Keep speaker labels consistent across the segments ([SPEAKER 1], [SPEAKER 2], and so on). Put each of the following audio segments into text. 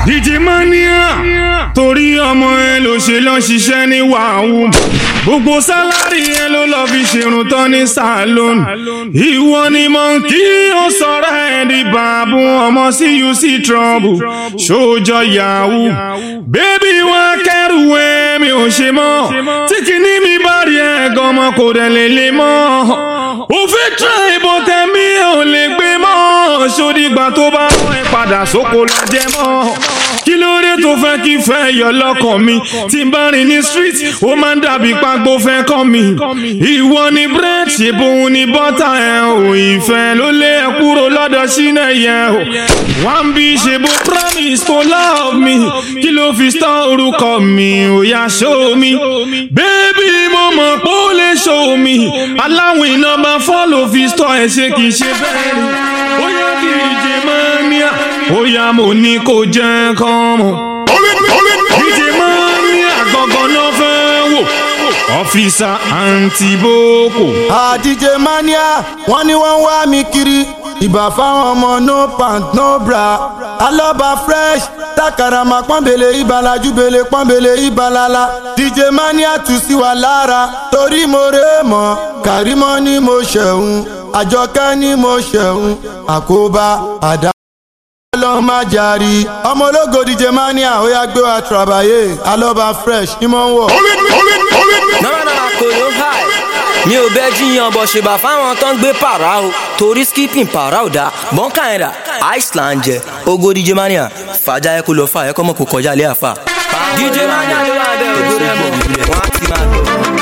[SPEAKER 1] DJ Mania torí ọmọ ẹ ló ṣe lọ ṣiṣẹ́ ní wàhù gbogbo sálárì ẹ ló lọ fi ṣerun tán ní salon ìwọ ni mọ̀nkí ó sọ̀rọ̀ ẹ̀ di bàbú ọmọ sí you see trouble ṣòjọ́ yahoo bébí wọn kẹrù ẹ mi ò ṣe mọ́ tí kìíní mi bá rí ẹ gan ọmọ kò dẹ̀ lè lè mọ́ òfin try ìbò tẹ̀mí ò lè gbé mọ́ ṣòdìgbà tó bá rán ẹ padà sóko lọ jẹ mọ́ kí ló dé tó fẹ́ kí fẹ́ yọ lọ́kàn mi tí n bá rìn ní street ó máa ń dàbí pàgbó fẹ́ kọ́ mi ìwọ ni bread ṣe bóun ni bọ́tà ẹ̀ ò ìfẹ́ ló lé ẹ kúrò lọ́dọ̀ sínú ẹ̀yẹ ò wọ́n bí ṣe bó promise to love me kí ló fi store orúkọ mi ò yá show me baby mo mọ̀ pé ó lè show me aláwìn nọ́mbà 4 ló fi store ẹ̀ ṣe kì í ṣe bẹ́ẹ̀ ni ó yẹ kí DJ Mania ó yá mo ní kó jẹ́ kán mọ̀ DJ Mania gangan ló fẹ́ wò ọ́fíìsà Antiboko.
[SPEAKER 2] DJ Mania wọ́n ní wọ́n wá mi kiri ìbà fáwọn ọmọ no pant no bra alọ́ba fresh takarama pọ́nbele ìbàlájú bele pọ́nbele ìbàlálá DJ Mania tù sí wa lára torí mo rè mọ́ Kàrímọ́ ni mo ṣẹ̀hún Àjọkẹ́ ni mo ṣẹ̀hún àkóbá àdá lọ má jàrí ọmọ ológo DJ Mania ó yá gbé wa trabaye alọ́ba fresh ní mọ́ ń wọ̀.
[SPEAKER 3] náà kò ló háì mi ò bẹ́ jiyàn bọ̀ ṣèbà fáwọn tó ń gbé pàrà o torí skipping pàrà ò dá bọ́ńkà ẹ̀dà Iceland jẹ ogo DJ Mania fàájà ẹ kó lọ fà ẹ kọ́ mọ̀ kó kọjá ilé àfà DJ Mania ló wà bẹ́ẹ̀ ògo rẹ̀ mọ̀ wọ́n á ti máa gbọ́.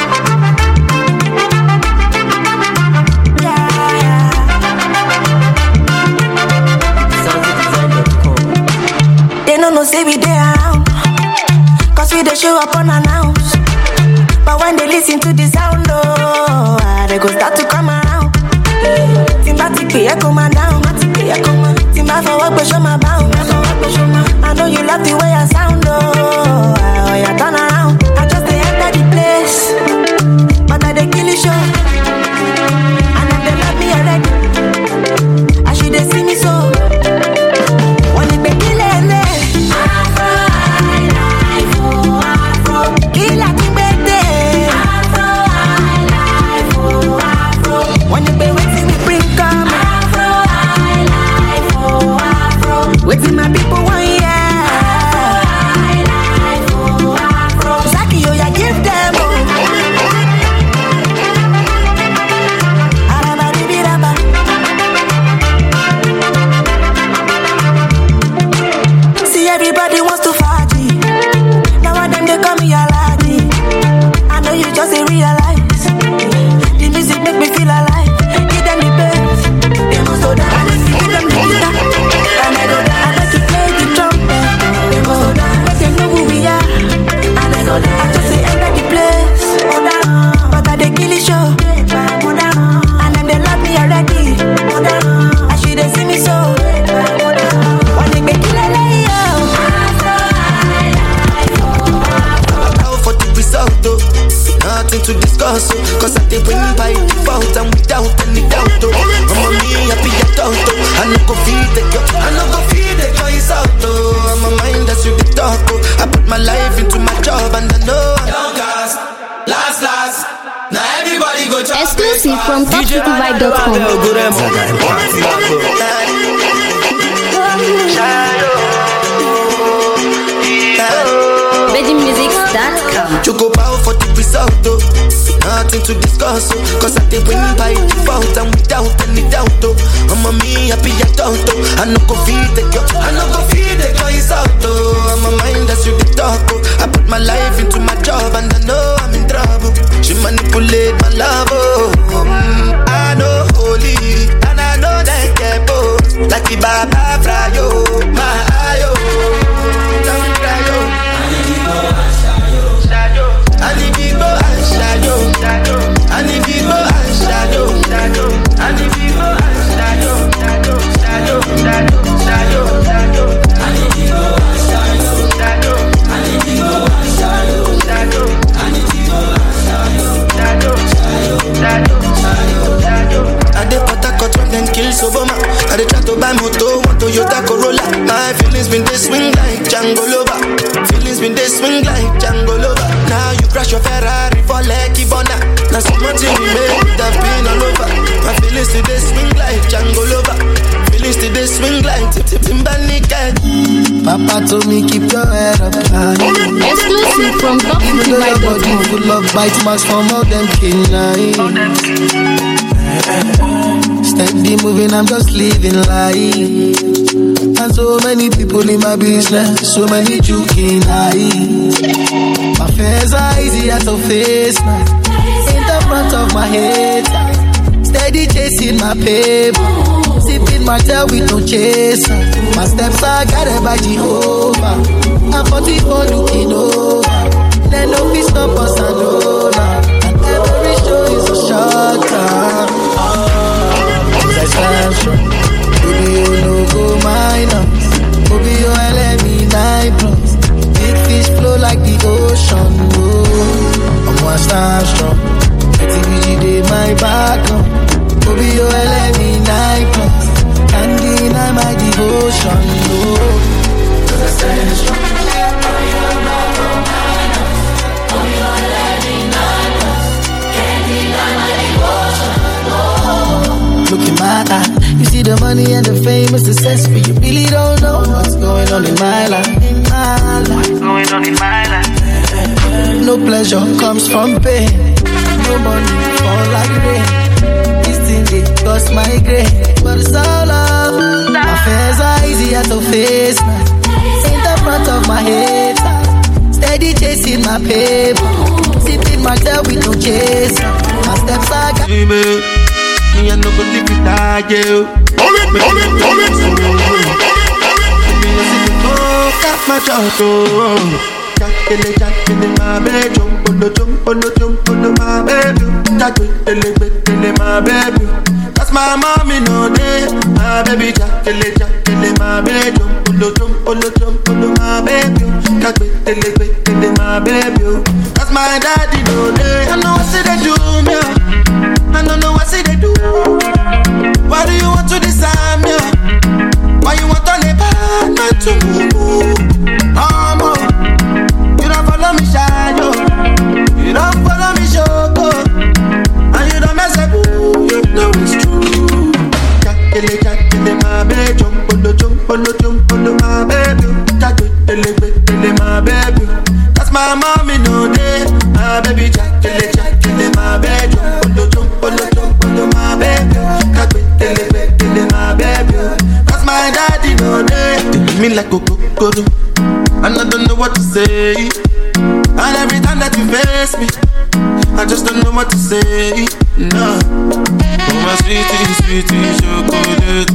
[SPEAKER 4] No say we dey around, cause we dey show up unannounced. But when they listen to the sound, oh, they go start to come around. Timba tipi e come down, timba for work show my bound. I know you love the way I sound, oh, you turn around. I just dey enter the place, but I dey kill it show. And if they love me already, I should they see me so. When it be killing. Waiting my people want Zaki, yo, ya give them See everybody wants to party. Now one them they call me Aladdin. I know you just ain't realize the music make me feel alive. Give them the bass, they must go down. Give them the guitar, and I go down. I like to play the trumpet, they must go down. Let them know who we are, and I go down. I just say enter the place, but I they kill the show, and then they love me already. I should they see me so. When they get killed,
[SPEAKER 5] nothing to discuss, cause I did win by default and without any doubt. I'm a me happy adult, I no go feed the girl, I no go feed the girl is out. I'm a mind that's with the talk. I put my life into my job and I know I don't gas. Last, now everybody go to
[SPEAKER 6] exclusive from TopCityVibe.com. VeggieMusics.com.
[SPEAKER 5] Choco bow for the result, nothing to discuss, cause I did win by default and without any doubt. I'm a me happy adult, I no go feed the girl, I no go feed the girl is out. I'm a mind that's with the talk. I put my life into my job and I know I'm in trouble. She manipulate my love, I know holy and I know that get both. Like the Baba Frayo, my ayo, don't cry yo. I need people and shadow. I need people and shadow. I need people and shadow. I need people and shadow. I need people and shadow. I need people and shadow. I dey Port Harcourt when them kill Soboma. I dey try to buy motor one Toyota Corolla. My feelings been they swing like Django Lover. Feelings been they swing like Django Lover. Now you crash your Ferrari for Lucky Bona. Now so much in me made that been all over. My feelings today swing like Django Lover. Feelings today swing like Timberlake.
[SPEAKER 2] Papa told me keep your head up high.
[SPEAKER 6] Exclusive from
[SPEAKER 2] Even though your body full of bite marks from all them canines. Steady moving, I'm just living life. And so many people in my business, so many joking eyes. My affairs are easier to face now. In the front of my head, steady chasing my paper. Sipping my tail with no chaser. My steps are guided by Jehovah. I'm 44 looking over. Then no peace stop us and over. And every show is a short time. I stand strong. Baby, you no go minus. Baby, you let me 9+. Big fish flow like the ocean. Oh, I'm one stand strong. TVG dey my back up. Baby, you let me 9+. Can't deny my devotion. Oh, I stand strong. Look in my eye, you see the money and the fame is success, but you really don't know what's going on in my life. What's going on in my life? No pleasure comes from pain. No money fall like rain. This thing they cost my grain, but it's all love. My affairs are easier to face now. In the front of my head, steady chasing my paper. Sipping my tail with no chaser. My steps are me and no go live without you.
[SPEAKER 1] Hold it.
[SPEAKER 5] Got my jump, Jackele, my baby. Jump on my baby. Jackele, my baby. That's my mommy, no day. My baby, Jackele, my baby. Jump on my baby. Jackele, my baby. That's my daddy, no day. I know what say they do me. I don't know what say they do. Why do you want to disarm me? Why you want to live not to move? You don't follow me, Shadow. You don't follow me, Shoko. And you don't mess up. You know it's true. Jackele, my baby. Jump on my baby. Jackele, my baby. That's my mommy, no day. My baby, Jackele, my baby. My baby, my baby. That's my daddy, no day. They leave me like a cocoa, and I don't know what to say. And every time that you face me, I just don't know what to say. No, oh my sweetie, chocolate.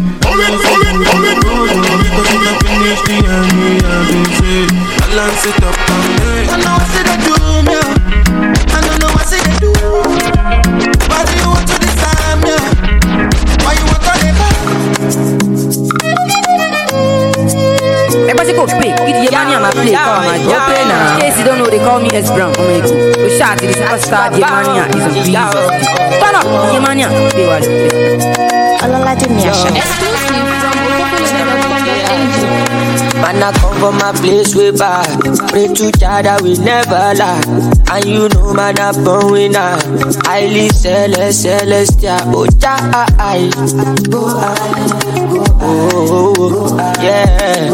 [SPEAKER 5] Because you don't finish the enemy, I've been saying, I lance it up and lay. I know what say they do me. I don't know what say they do. Why do you want to disarm me? Why you want to live back?
[SPEAKER 7] Everybody go play. Get the money on my play. Come on, go play now. In case you don't know, they call me S Brown. Come here, go shout to the superstar. The mania is a beast. Turn up, the mania. Play what?
[SPEAKER 6] Olola Jimiasha.
[SPEAKER 3] Man, I come from my place way back. Pray to God that we never lie. And you know, man, I'm born winner. Highly celestial. Oh, yeah.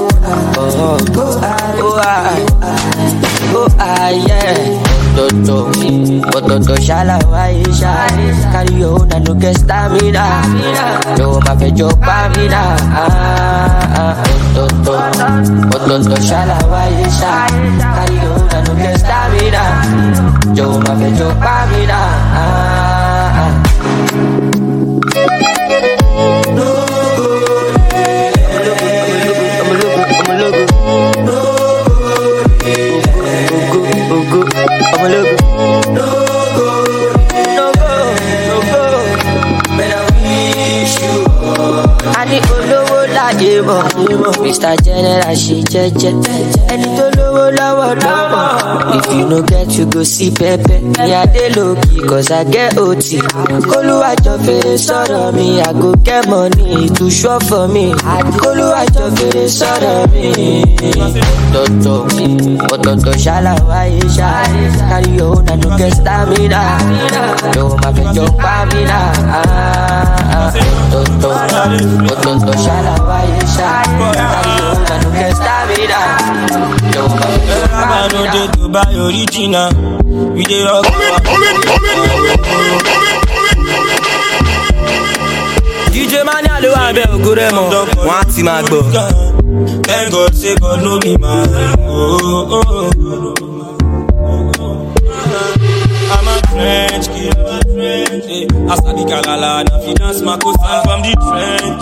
[SPEAKER 3] Yeah. Toto shala waisha. Carry on and look at stamina. No, my fejo pamina. Toto shala waisha. Carry on and look at stamina. No, my fejo pamina. mọ̀. Mr. General ṣe jẹ́jẹ́. Ẹni tó lówó lọ́wọ́ lọ́wọ́. If you no get you go see Pepe. Ní adé lókì cause I get OT. Kólúwàjọ fèrè sọ̀rọ̀ mi, I go get money to show for me. Kólúwàjọ fèrè sọ̀rọ̀ mi. Ọ̀tọ̀ọ̀tọ̀ ṣàlàwáyé ṣá. Carry your own and no get stamina. No ma fẹ́ jọ pa mí náà. Ọ̀tọ̀ọ̀tọ̀ ṣàlàwáyé ṣá. Carry your own and no get stamina. No ma fẹ́ jọ pa mí náà.
[SPEAKER 8] No dey to buy original. We dey rock.
[SPEAKER 3] DJ Mania ló wà bẹ́ẹ̀ ògúrẹ́ mọ́, wọ́n á ti máa gbọ́.
[SPEAKER 8] Thank God say God no be man. I'm a French kid, Asa di Kalala, na fi dance Makosa from the trench.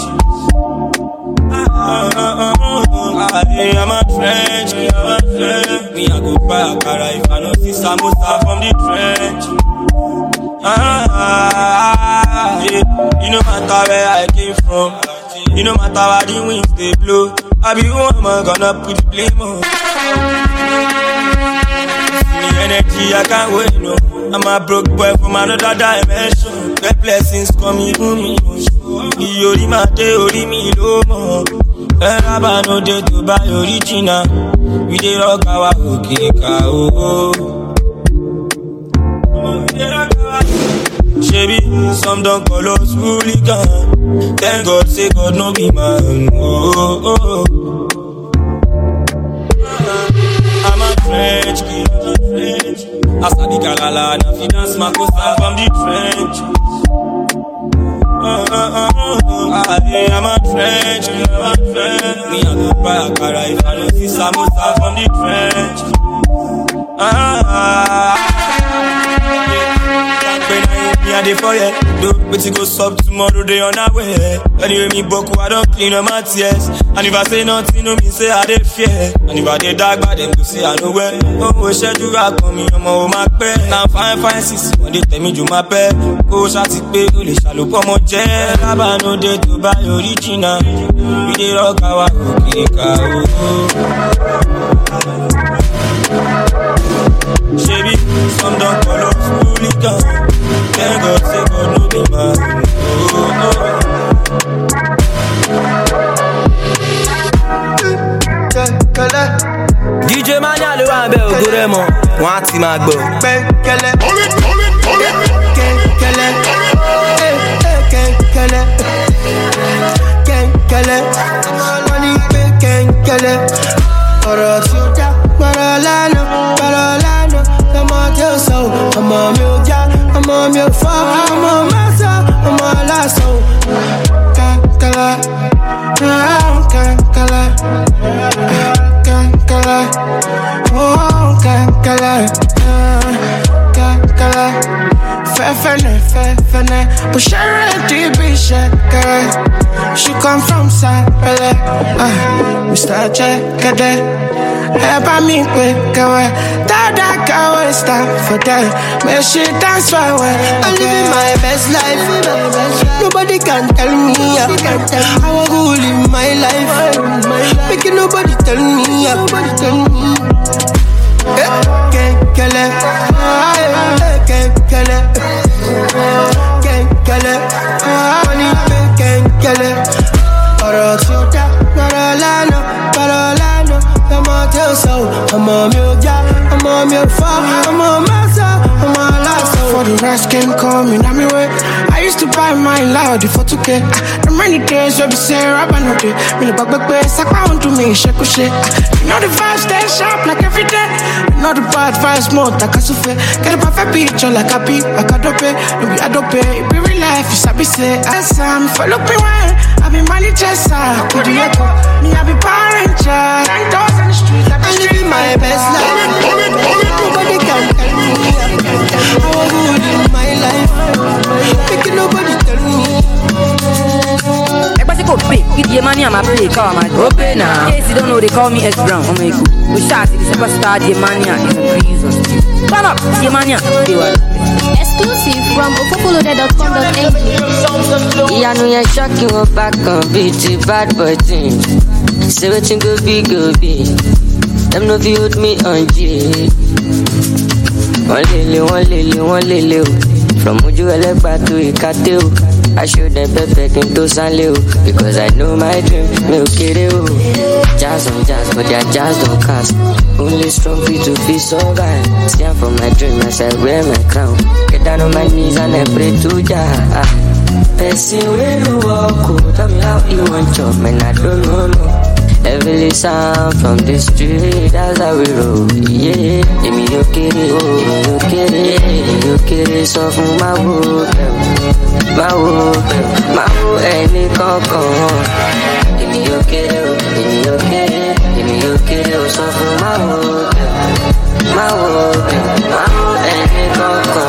[SPEAKER 8] I'm a French kid, me I go buy Akara if I no see Samosa from the trench. You no matter where I came from, you no matter where the winds they blow, I be one man gonna put the blame on. Me energy I can't wait no. I'm a broke boy from another dimension. The blessings coming to me. Ori ma te ori mi lo mo. Eraba no dey to buy original. We dey rock our okeka oh. Shebi, some don't call us hooligan. Thank God say God no be man. I'm a French kid, Asa di Kalala, na fi dance Makosa from the trench. I'm a French kid, me I go buy Akara if I no see Samosa from the trench. Me a dey for ya, do but you go sub tomorrow they on our way. Anyway me boku I don't clean up my tears. And if I say nothing no me say I dey fear. And if I dey dark bad them go say I know where. Oh schedule rock on me ọmọ o ma pẹ́. Now fine sis when they tell me you my pẹ́. Kó ṣáti pé o lè ṣàlùpọ̀ mọ́ jẹ́. Lábà no dey to buy original. We dey rock our okeka oh. Shebi, some don't call us hooligan. Thank God say God no be man.
[SPEAKER 3] DJ Mania ló wà bẹ́ẹ̀ ògúrẹ́ mọ́, wọ́n á ti máa gbọ́.
[SPEAKER 5] Kẹ́kẹ́lẹ́, wọ́n ní pé kẹ́kẹ́lẹ́. Ọ̀rọ̀ tí ó dá, gbọ́dọ̀ lánàá. Ọmọ tí ó sọ, ọmọ mi ò já, ọmọ mi ò fọ́, ọmọ mẹ́sà, ọmọ aláṣọ. Kẹ́kẹ́lẹ́, kẹ́kẹ́lẹ́, kẹ́kẹ́lẹ́, kẹ́kẹ́lẹ́, fẹ́fẹ́nẹ́, bó ṣe rẹ̀ dì bí ṣẹ̀kẹ̀rẹ̀. She come from Sapele, Mr. Jekede. Eba mi pe kawe, dada kawe stop for that. May she dance for well. I'm living my best life. Nobody can tell me how I go live my life. Making nobody tell me. Kele, money kele. Ọ̀rọ̀ tí ó dá, gbọ́dọ̀ lánàá. Ọmọ tí ó sọ, ọmọ mi ò já, ọmọ mi ò fọ́, ọmọ mẹ́sà, ọmọ aláṣọ. For the rest came coming on me way. I used to buy my loud for 2K. The many days where we say rap and no day. Me the back sakpa on to me, shake. You know the vibes stay sharp like every day. You know the bad vibes more like a souffle. Get a perfect picture like a beat, like a dope. No be a dope, it be real life. You sabi say, as I'm follow me well. I be money chaser, could you echo? Me I be Power Ranger. 9,000 in the streets, I'm living my best life. Nobody can tell me how I go live my life. Making nobody tell me.
[SPEAKER 7] go pay. Get your money, I'ma play. Call my open now. In case you don't know, they call me S Brown. I'm like, we shot the superstar. The money is a breeze. Turn up, the money.
[SPEAKER 6] Exclusive from ofofoloaded.com.ng.
[SPEAKER 9] Yeah, no, you're shocking up back on beat, bad boy thing. Say what you go be. Them no view with me on G. One lily. From Uju Elepa to Ikateo. I show them perfect into Sanleo. Because I know my dream, no kiddo. Jazz on jazz, but their jazz don't cast. Only strong feet to feel so bad. Stand for my dream, I said, wear my crown. Get down on my knees and I pray to Jah. Person where you walk, tell me how you want your man, I don't know. Every sound from the street, that's how we roll. Yeah, give me your kitty, so from my wood, any coco. Give me your kitty, so from my wood, any coco.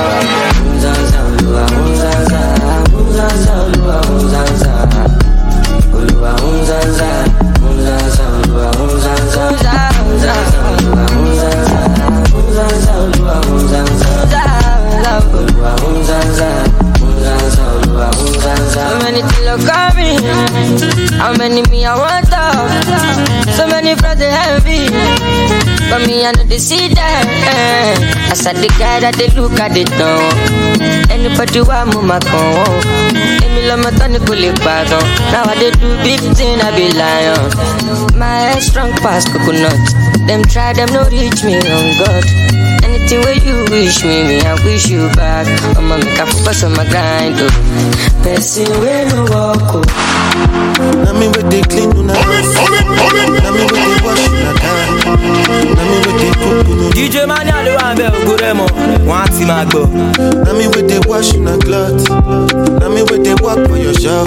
[SPEAKER 9] So many things look at me. How many me I want up? So many friends they heavy. But me I know they see that. I said the guy that they look at it now. Anybody want mama come? Now I they do big thing, I be lion. My head strong past coconut. Them try, them no reach me on God. Anything where you wish me, I wish you back. I'ma make a focus on my grind. Person where you walk.
[SPEAKER 5] Now me with the clean, now me with the wash, now me with the cook.
[SPEAKER 3] DJ Mania, the one bell, good emo. Want to my go.
[SPEAKER 5] Now me with the wash, na cloth. Now me with the walk for yourself.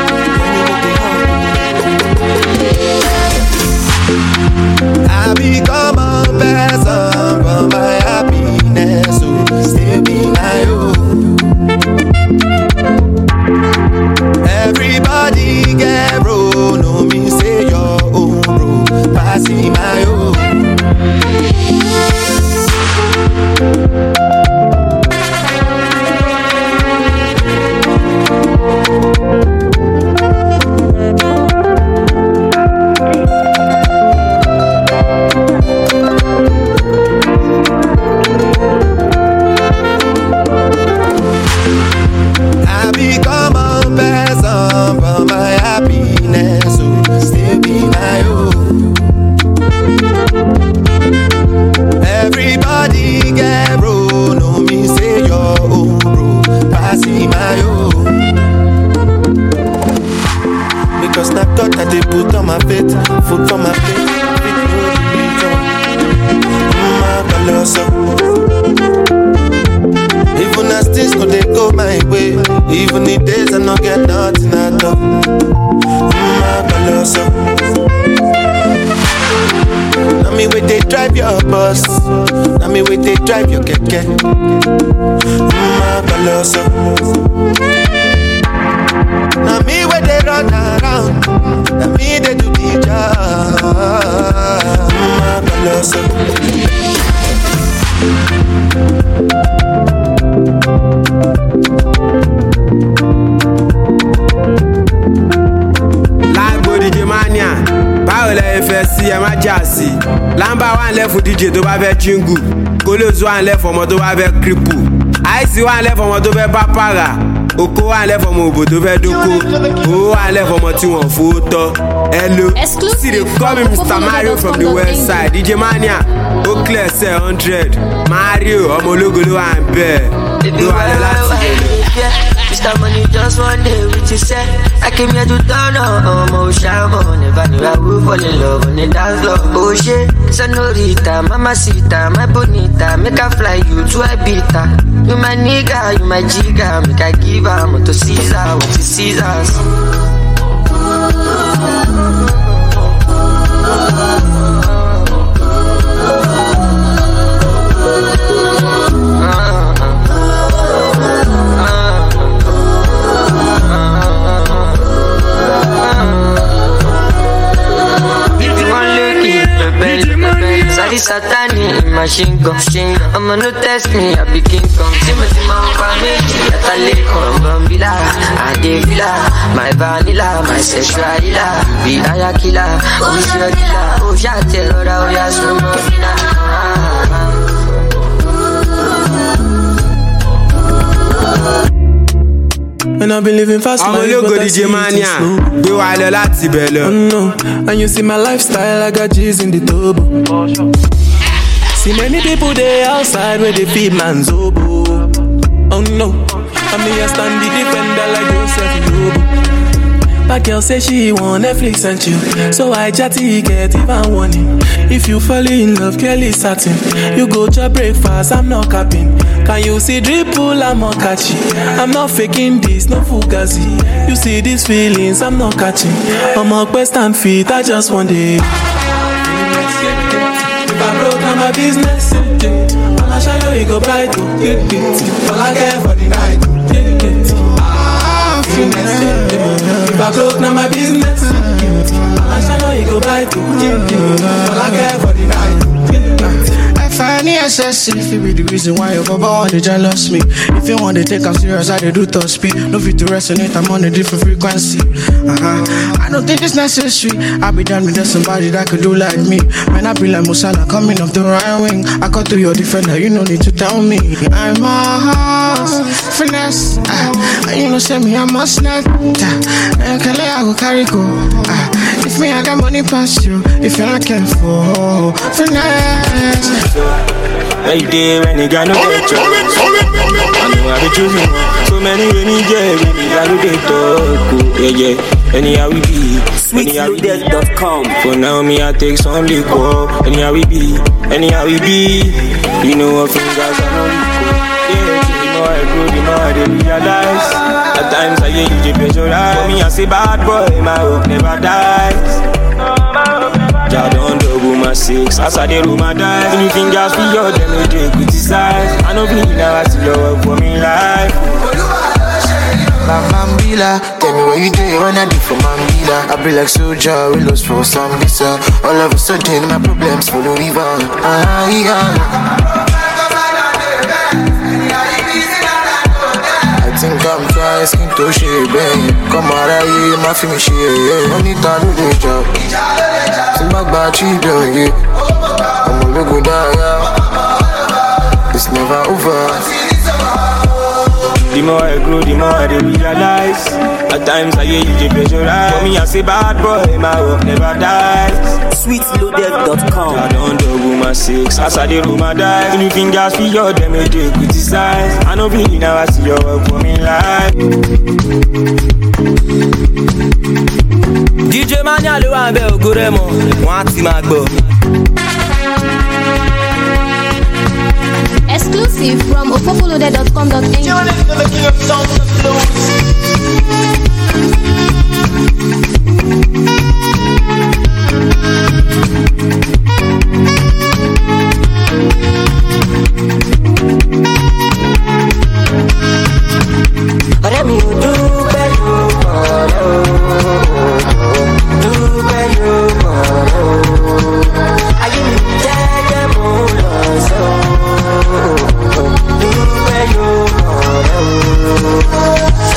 [SPEAKER 5] I become a person for my happiness, so still be my own. Everybody get bro, no me say your own bro, passing my own. Food for my plate, even as things go, they go my way. Even the days I don't get nothing at all. Now me wait they drive your bus. Now me wait they drive your keke. Now me where they run around. Now me they do the job.
[SPEAKER 10] Lágbo DJ Mania, báwo lẹ fẹ́ sí ẹ má jà sí. Lamba wà lẹ́ fún DJ tó bá fẹ́ jingle. Kólóòsù wà lẹ́ fún ọmọ tó bá fẹ́ cripple. Àìsí wà lẹ́ fún ọmọ tó fẹ́ pápára. Oko wà lẹ́ fún ọmọ òbò tó fẹ́ dóko. Owó wà lẹ́ fún ọmọ tí wọ́n fowó tọ́. Hello, see they call me Mr. Mario from the west side. DJ Mania, ó clear say 100. Mario, ọmọ ológo ló wà ń bẹ̀. Ló wà lọ láti bẹ̀rẹ̀.
[SPEAKER 9] Mr. Money just one day with you said I came here to turn on my shaman. Never knew I would fall in love on the dance floor. Oh shit, senorita, mamacita, my bonita. Make I fly you to Ibiza. You my nigga, you my jigga. Make I give her to Caesar, what is Caesar's. be satanic machine gun. I'ma no test me, I be King Kong. Timothy man family, Natalie Bambila, Adevila, my vanilla, my sexual dealer, be a killer, who's your dealer? Oh, shut the Lord, oh, yeah, so
[SPEAKER 11] And I've been living fast life, but I see it slow. Oh no, and you see my lifestyle, I got G's in the turbo. See many people there outside where they feed man's oboe. Oh no, I mean I stand the defender like Joseph Lobo. My girl say she want Netflix and chill, so I chatty get even warning. If you fall in love, Kelly satin. You go to breakfast, I'm not capping. Can you see dripple, I'm not catching. I'm not faking this, no fugazi. You see these feelings, I'm not catching. I'm on quest and feet, I just want it. If I broke down my business, I'll show you go bright to get it. All I care for the night, if I broke now my business, I shall know you go buy to all I care for the night. I find it excessive, it be the reason why your baba want to jealous me. If you want to take I'm serious, I do top speed. No fit to resonate, I'm on a different frequency. I don't think it's necessary. I be done with somebody that could do like me. Man, I be like Musala coming off the right wing. I cut to your defender, you no need to tell me. I'm a horse, finesse. You know, say me, I must not. I go carry go. If me, I got money past you. If you're not careful, finesse.
[SPEAKER 8] Hey, day when you got no get you. I know I be choosing one. So many when you get, when you got to get talk. Yeah, yeah. Anyhow we be.
[SPEAKER 3] Sweetloaded.com.
[SPEAKER 8] For now, me, I take some liquor. Anyhow we be. Anyhow we be. You know what things I know. Yeah, you know I grow, you know I didn't realize. At times I hear you pressurize. For me, I say bad boy, my hope never dies. I don't double my six, as I did roll my dice. Anything just for your them, they criticize. I know me now, I see your work for me life.
[SPEAKER 5] Mambila, tell me what you do when I do for Mambila. I be like soldier, we lost for some visa. All of a sudden, my problems follow river. I think I'm trying skin to shave, babe. Come out of here, my film shit, yeah. Money to do the job. See my bad cheap, yeah. I'm a look die, yeah. It's never over.
[SPEAKER 8] The more I grow, the more I realize. At times I hear you pressurize. For me, I say bad boy, my hope never dies.
[SPEAKER 3] Sweetloaded.com.
[SPEAKER 8] I don't double my six, as I did roll my dice. Anything just for your them, they criticize. I know me now, I see your work for me life.
[SPEAKER 3] DJ Mania le wa nbe ogoremo, wọ́n ti máa gbọ́.
[SPEAKER 6] Exclusive from ofofoloaded.com.ng.
[SPEAKER 5] You're listening to the king of sound and blues.
[SPEAKER 9] Ọ̀rẹ́ mi ò dúpẹ́ yóò mọ̀ ọ́. Dúpẹ́ yóò mọ̀ ọ́. Ayé mi jẹ́jẹ́ mo lọ sọ. Dúpẹ́ yóò mọ̀ ọ́.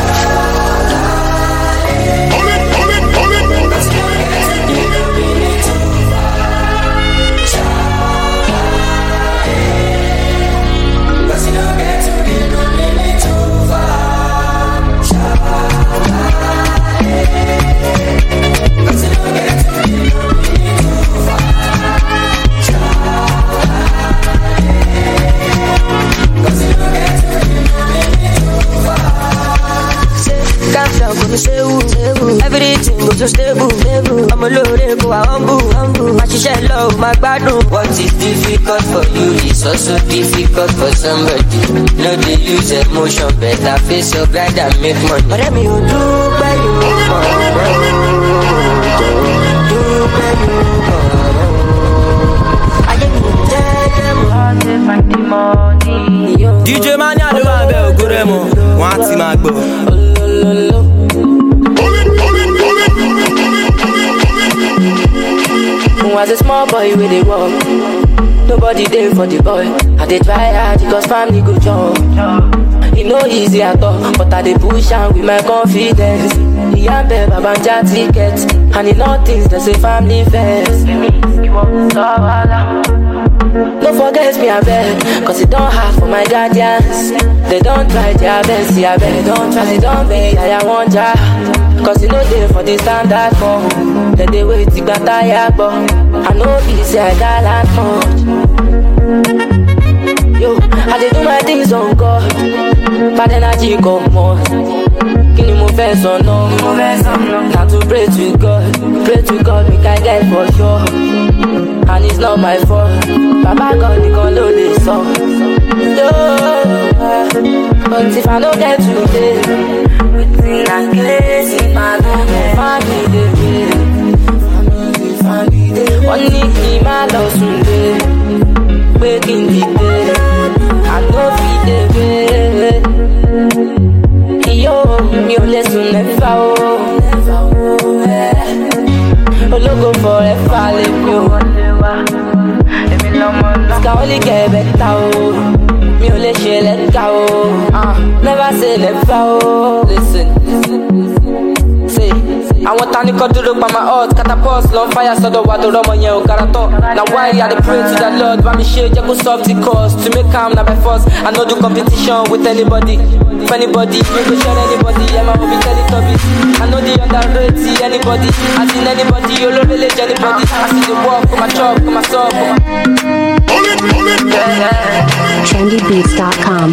[SPEAKER 9] Everything goes so stable. I'm a loaded boy, humble. My shit low, my bad. What is difficult for you is also difficult for somebody. No, they use emotion, better face your grind and make money. But let me do better.
[SPEAKER 3] DJ Mania le wa nbe ogoremo, wọ́n ti máa gbọ́.
[SPEAKER 12] Was a small boy with a walk. Nobody there for the boy. I dey try hard because family go jump. It no easy at all, but I dey push am with my confidence. Iyambe babanja ticket, and in all things they say family first. No forget me, I beg, cause it don't hard for my guardians. They don't try their best, see I beg, don't try, don't beg, I want ya. Cause you know they for the standard form. Then they wait to get tired, but I know easy, I got that much. Yo, I dey do my things on God, bad energy come on. Kini mo fẹ́ sọ náà, na to pray to God, make I get for sure. And it's not my fault, Baba God nìkan ló lè sọ. But if I no get today, wetin I get, if I no get family dey wọ́n ní kí n má lọ sùn dé, pé kí n dìde, I no fit dey wait. Yo, mi ò lè sùn lẹ́fà o. Ológo forever lè mi ò wọlé wá. Èmi lọ́mọ náà. Ska only get better o. Mi ò lè ṣe lẹ́ka o. Never say never o. Listen. Say. Àwọn tani kan dúró pa my heart, catapult lọ fire sọ́dọ̀ wa tó rọ́mọ yẹn ò gara tán. Na why I dey pray to the Lord, bá mi ṣe jẹ́ kó solve the cause. To make am na by force, I no do competition with anybody. If anybody, we go share anybody, yeah, my hobby Teletubbies. I know the underrated anybody, I seen anybody, you don't village anybody. I see the walk, come my chop, come my soul,
[SPEAKER 13] trendybeats.com.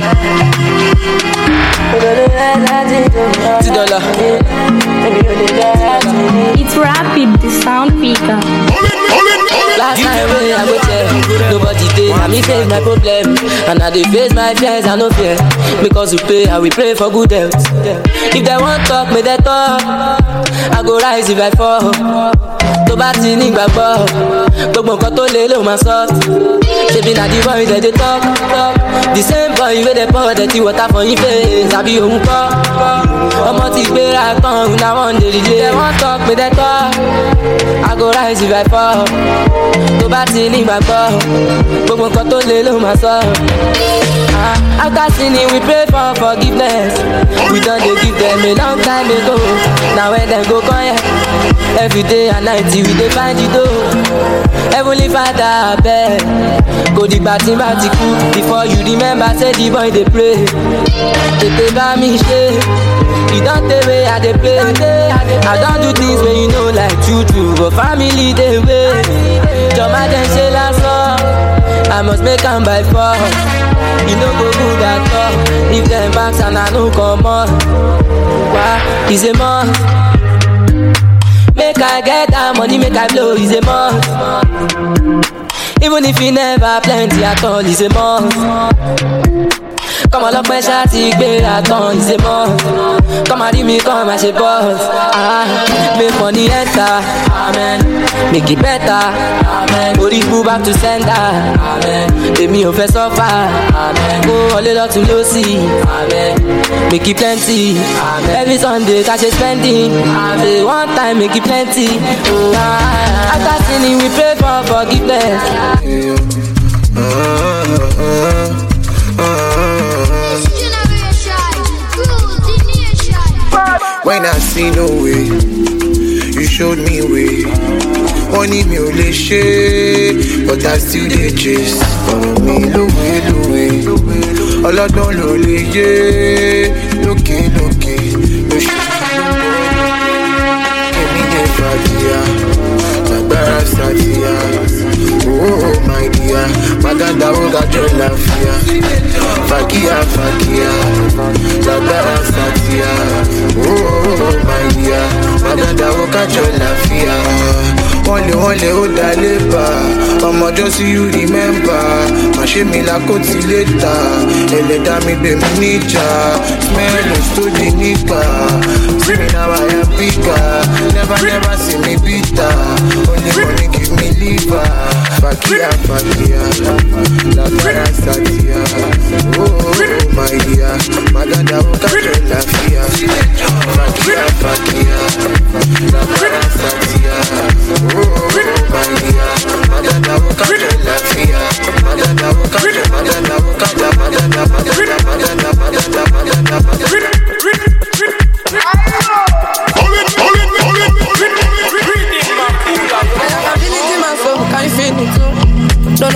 [SPEAKER 14] It's rapid, the sound picker.
[SPEAKER 12] Last time when I go there, nobody did. I me face my problem, and I dey face my fears. I no fear, because we pray, I will pray for good health. If they want talk, may they talk. I go rise if I fall. To bá ti ní gbàgbọ́, gbogbo nǹkan tó lè ló máa sọ. Ṣebí na the boy that dey talk. The same boy wey dey pour dirty water for him face, àbí òun kọ́. Ọmọ ti gbéra tán, una wan dey relay. They wan talk, may they talk. I go rise if I fall. To bá ti ní gbàgbọ́, gbogbo nǹkan tó lè ló máa sọ. After sinning, we pray for forgiveness. We done dey give them a long time ago. Now when them go come here, every day and night we dey find the door. Heavenly Father, abeg, go dìgbà tí n bá ti kú. Before you remember, say the boy dey pray. Tètè bá mi ṣe, e don tey wey I dey play. I don do things wey you know like true, but family dey wait. Jọ̀má dem ṣe lásán, I must make am by force. You no go good at all if them backs and I no come on. Why? It's a must. Make I get that money, make I blow. It's a must. Even if you never plenty at all, it's a must. Come on, look, my shawty, gbéra tán, it's a must. Come and read me, come and say boss. Make money enter, amen. Make it better, amen. Orí kú back to sender, amen. Èmi ò fẹ́ suffer, amen. Go all the to low see, amen. Make it plenty, amen. Every Sunday, cash is spending, amen. One time, make it plenty, after sinning, we pray for forgiveness.
[SPEAKER 15] When I see no way, you showed me way. Money me ò lè ṣe, but I still dey chase. Ọ̀rọ̀ mi lówe, ọlọ́gbọ́n ló lè yé. Lókè, ló ṣe èmi lè fàdíyà, lágbára sàdíyà. Oh my dear, Maganda ó gájọ́ láfíà. Fàkíyà, lágbára sàdíyà. Oh my dear, Maganda ó gájọ́ láfíà. Wọ́n lè ó dá lébà. Ọmọjọ́ sí you remember. Màṣẹ́ mi lákòtí létà. Ẹlẹ́dá mi gbé mi níjà. Smell is to the nigga. See me now I am bigger. Never see me bitter. Only money give me liver. Fàkíyà, lágbára sàdíyà. Oh my dear, Maganda ó gájọ́ láfíà. Fàkíyà, lágbára sàdíyà. Oh my dear, Maganda ó gájọ́ láfíà.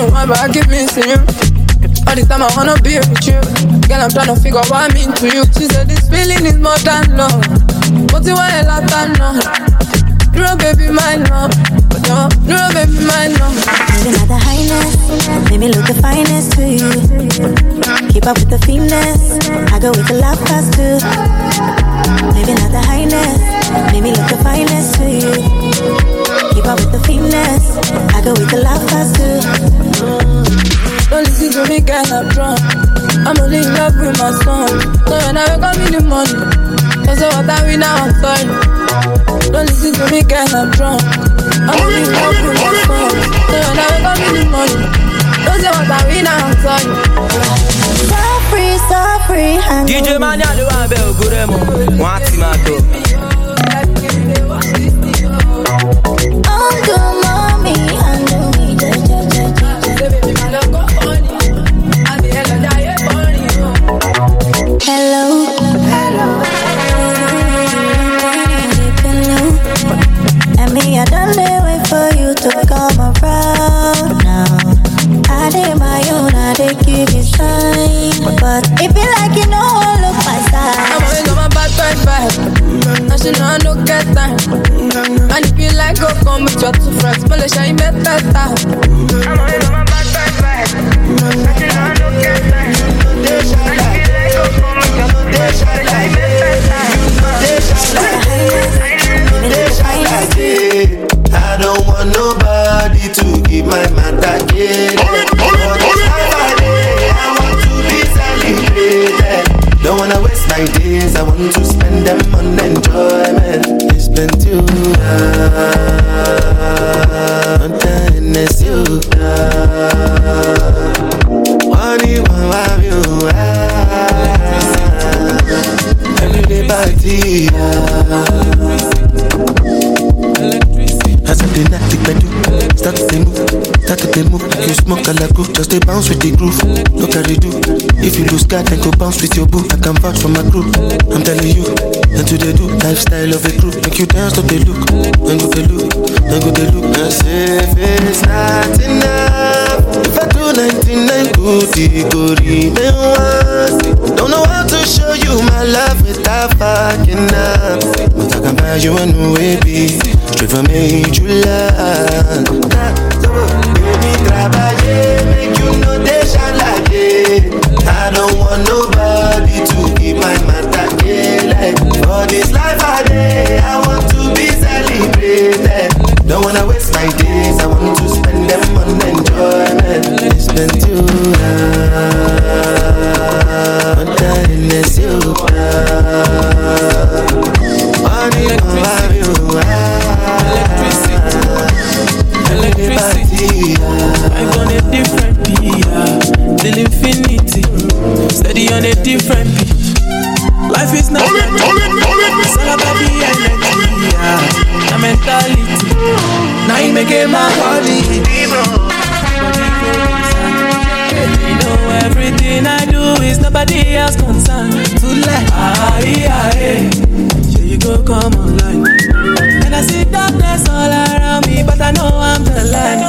[SPEAKER 13] my bag, give me see you. All the time I wanna be with you. Girl, I'm tryna figure what I mean to you. She said this feeling is more than love. But you want a lot of love. You're baby, my love. You're baby, my love.
[SPEAKER 4] Maybe not the highness, maybe look the finest to you. Keep up with the finesse, I go with the love fast too. Maybe not the highness, maybe look the finest to you. Keep up with the finesse, I go with the love fast too.
[SPEAKER 13] Don't listen to me, girl, I'm drunk. I'm only in love with my son. So when I wake up in the morning, don't say what I win now, I'm sorry. Don't listen to me, girl, I'm drunk. I'm only in love with my son. So when I wake up in the morning, don't say what I win now, I'm sorry.
[SPEAKER 4] So free,
[SPEAKER 3] DJ Mania, the one bell, good emo. One tomato.
[SPEAKER 4] Oh, good mommy, I know me. Hello. And me, I done wait for you to come around now. I did my own, I did give you sign. But it be like you know I look my side.
[SPEAKER 13] I'm always on my bad vibe. Now she know I don't get time. And if you like, go come with your two friends. But let's show you better. I'm always on my bad vibe. Now she know I don't get time. And if you like, go come with your two friends. But let's show you better.
[SPEAKER 5] I don't want nobody to keep my matter kid. I want to be celebrated. Don't wanna waste my days, I want to spend them on enjoyment. It's been too long, it's you. Every party. As I did not take my do, start to move, like you smoke a la groove, just they bounce with the groove. Look at it do, if you lose God, then go bounce with your boo. I can vouch for my crew, I'm telling you, and to they do, lifestyle of a crew, make you dance to the look, then go the look, and say if it's not enough, if I do 99 good, it go remain one. Don't know how to show you my love without fucking up, but I can buy you a new baby. Straight from July. Baby, trabaye, make you know they shall like it. I don't want nobody to keep my matter like. For this life I day, I want to be celebrated. Don't wanna waste my days, I want to spend them on enjoyment. It's been too long, I'm telling you. Money,
[SPEAKER 11] electricity, I'm on a different beat, till infinity, steady on a different beat. Life is not it's all about the energy, the mentality. Now you make it my body. You know everything I do is nobody else concerned. To let here you go come online. And I see darkness all around me, but I know I'm the light.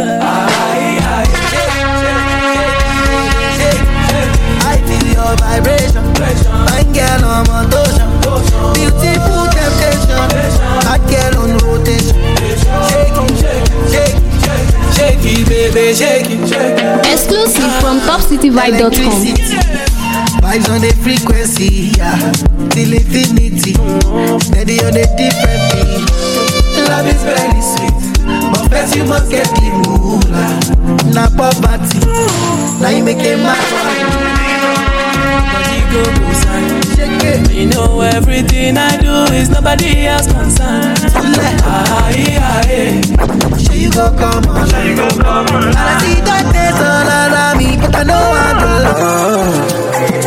[SPEAKER 5] I feel your vibration. Fine girl on motion. Beautiful temptation. Hot girl on rotation. Shake it, baby, shake it.
[SPEAKER 6] Exclusive from TopCityVibe.com.
[SPEAKER 5] Vibes on the frequency, yeah. Till infinity. Steady on a different beat. Love is very sweet, but first you must get the moolah. Na poverty, now you make it mad.
[SPEAKER 11] You know everything I do is nobody else concerned.
[SPEAKER 5] Sure you go come on, and I see darkness all around me, but I know I'm the Lord.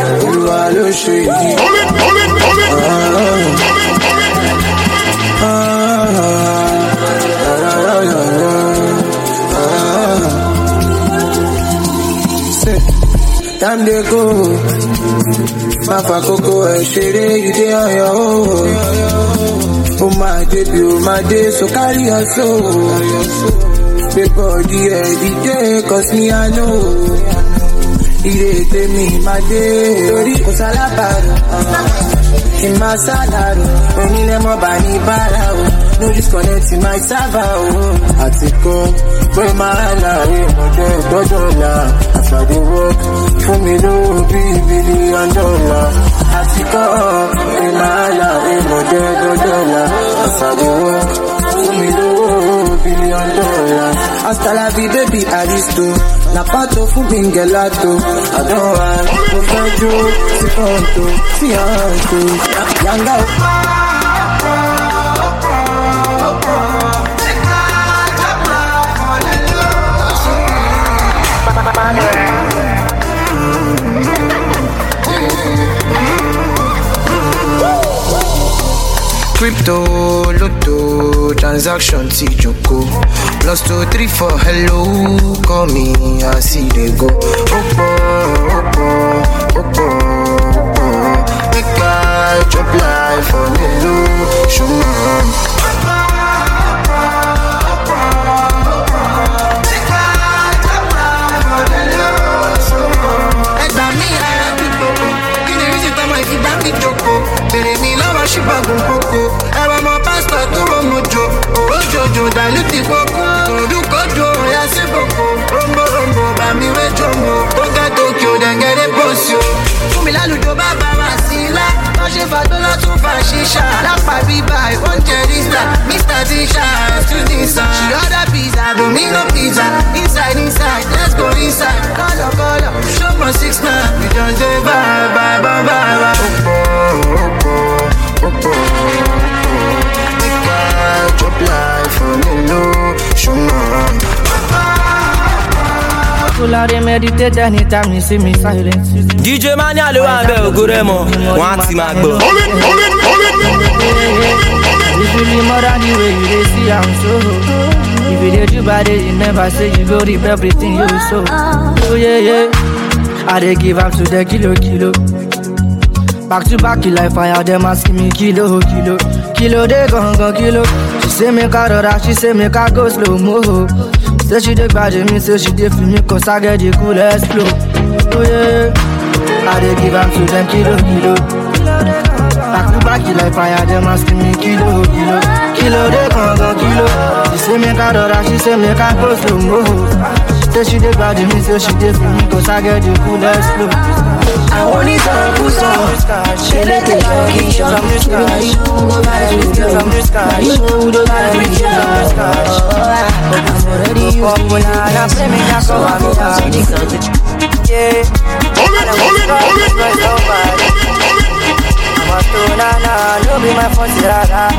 [SPEAKER 15] Time they go, Papa Coco and Shere, you dey on your own. Oh my baby, oh my day, so carry your soul. Paper DJ, cause me I know. Irete mi made, tori ko salabaro. In my salary, only mo bani bara. No disconnect in my server. Atiko, boy my life, no dollar. After the work, for me no $1 billion. Atiko, boy my life, no dollar. After the work, for me no $1 billion. Hasta la vida, baby, aristo. La pato fu bingelato. I don't want to find you, si pronto, si anto. Yanga. Crypto, lotto, transaction, Joko. +234, hello, call me, I see they go. Oppo. Make I drop life on the low, show me. Shibagun koko, ewa mo pastor turo mojo, ojojo daluti koko, kodukojo ya siboko, rombo bami we jombo, toka Tokyo dengere bosio, fumila lujo baba wasila, toshe fatola tun fa shisha, lapa biba onje rista, Mr. Tisha, studisa, she order pizza, domino pizza, inside, let's go inside, color, show me 6'9", we just say bye. Oppo. Make I drop life on the low, show me.
[SPEAKER 16] Pull out and meditate anytime you see me silent.
[SPEAKER 3] DJ Mania lo wa be ogoremo, wọ́n ti máa gbọ́.
[SPEAKER 16] If you live more than the way you dey see am so. If you dey do bad, you never say you go reap everything you sow. Oh yeah, I dey give up to the kilo. Back to back, like fire, them asking me kilo. They gon' kilo. She say make I rora, she say make I go slow mo. Say she dey bad me, say she dey feel me, cause I get the coolest flow. Oh yeah, I dey give up to them kilo. Back to back, like fire, them asking me kilo. They gon' kilo. She say make I rora, she say make I go slow mo. Say she dey bad me, say she dey feel me, cause I get the coolest flow.
[SPEAKER 4] I want it all, who's on? She let it go, keep on the sky. You go back to the sky. You go back to the sky. I'm already used to it. I play me back so I'm down. Yeah. I'm a stoner, no be my fault, yeah.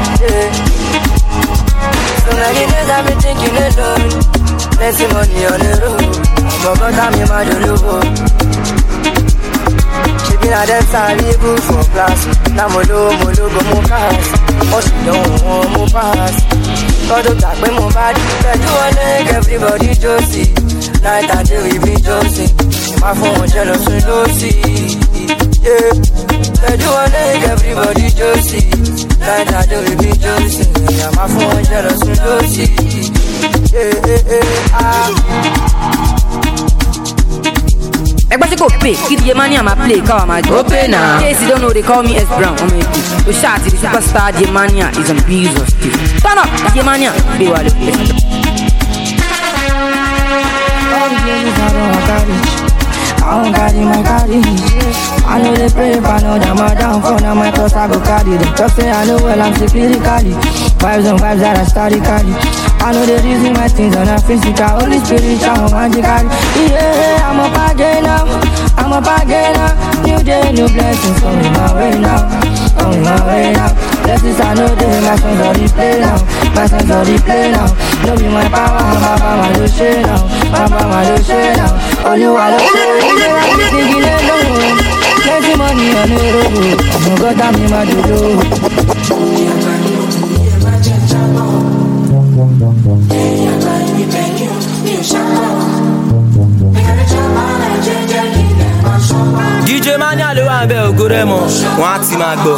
[SPEAKER 4] So many days I've been thinking alone. Plenty money on the road. But I'm in my dolo. She been a them sorry for class. Now molo go mo cast. Oh she don't want mo pass. God of that when mo bad. Tell you one leg everybody josie. Night and day we be josie. My phone jealous and lossy. Yeah. Tell you one leg everybody josie. Night and day we be josie. My phone jealous and lossy.
[SPEAKER 7] Everybody go pay. DJ Mania ma play. Come on, go pay now. In case you don't know, they call me S Brown. I'm a dude. We shot the superstar. DJ Mania is on Jesus. Turn up, DJ Mania. Be what it is.
[SPEAKER 16] I don't carry my carriage. I know they pray if I know that my downfall. Now my thoughts I go carry them. Just say I know well I'm secretly carry. Vibes on vibes that I started carry. I know they reason my things on a physical. Holy Spirit, I'm a magical. Yeah, I'm up again now. New day, new blessings coming my way now. Blessings I know they, my songs already play now. No be my power, my power do shit now. All you are the thinking alone. Plenty money on the road. No go down in my dodo.
[SPEAKER 3] DJ Mania lo wa be ogoremo, wọ́n ti máa gbọ́.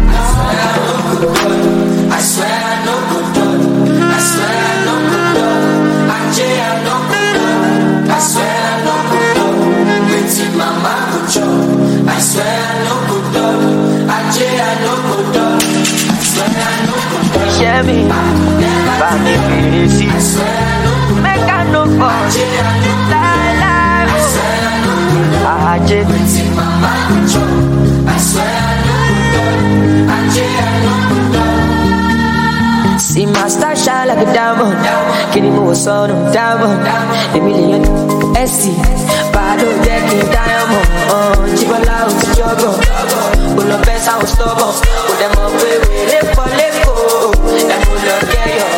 [SPEAKER 4] I swear I know good.
[SPEAKER 12] Make I no fall. See my star shine like a diamond. Kitty move son of diamond. A million SC. Bado decking diamond. Chibola was juggle. Pull up best I was stubborn. Put them up with left. And pull up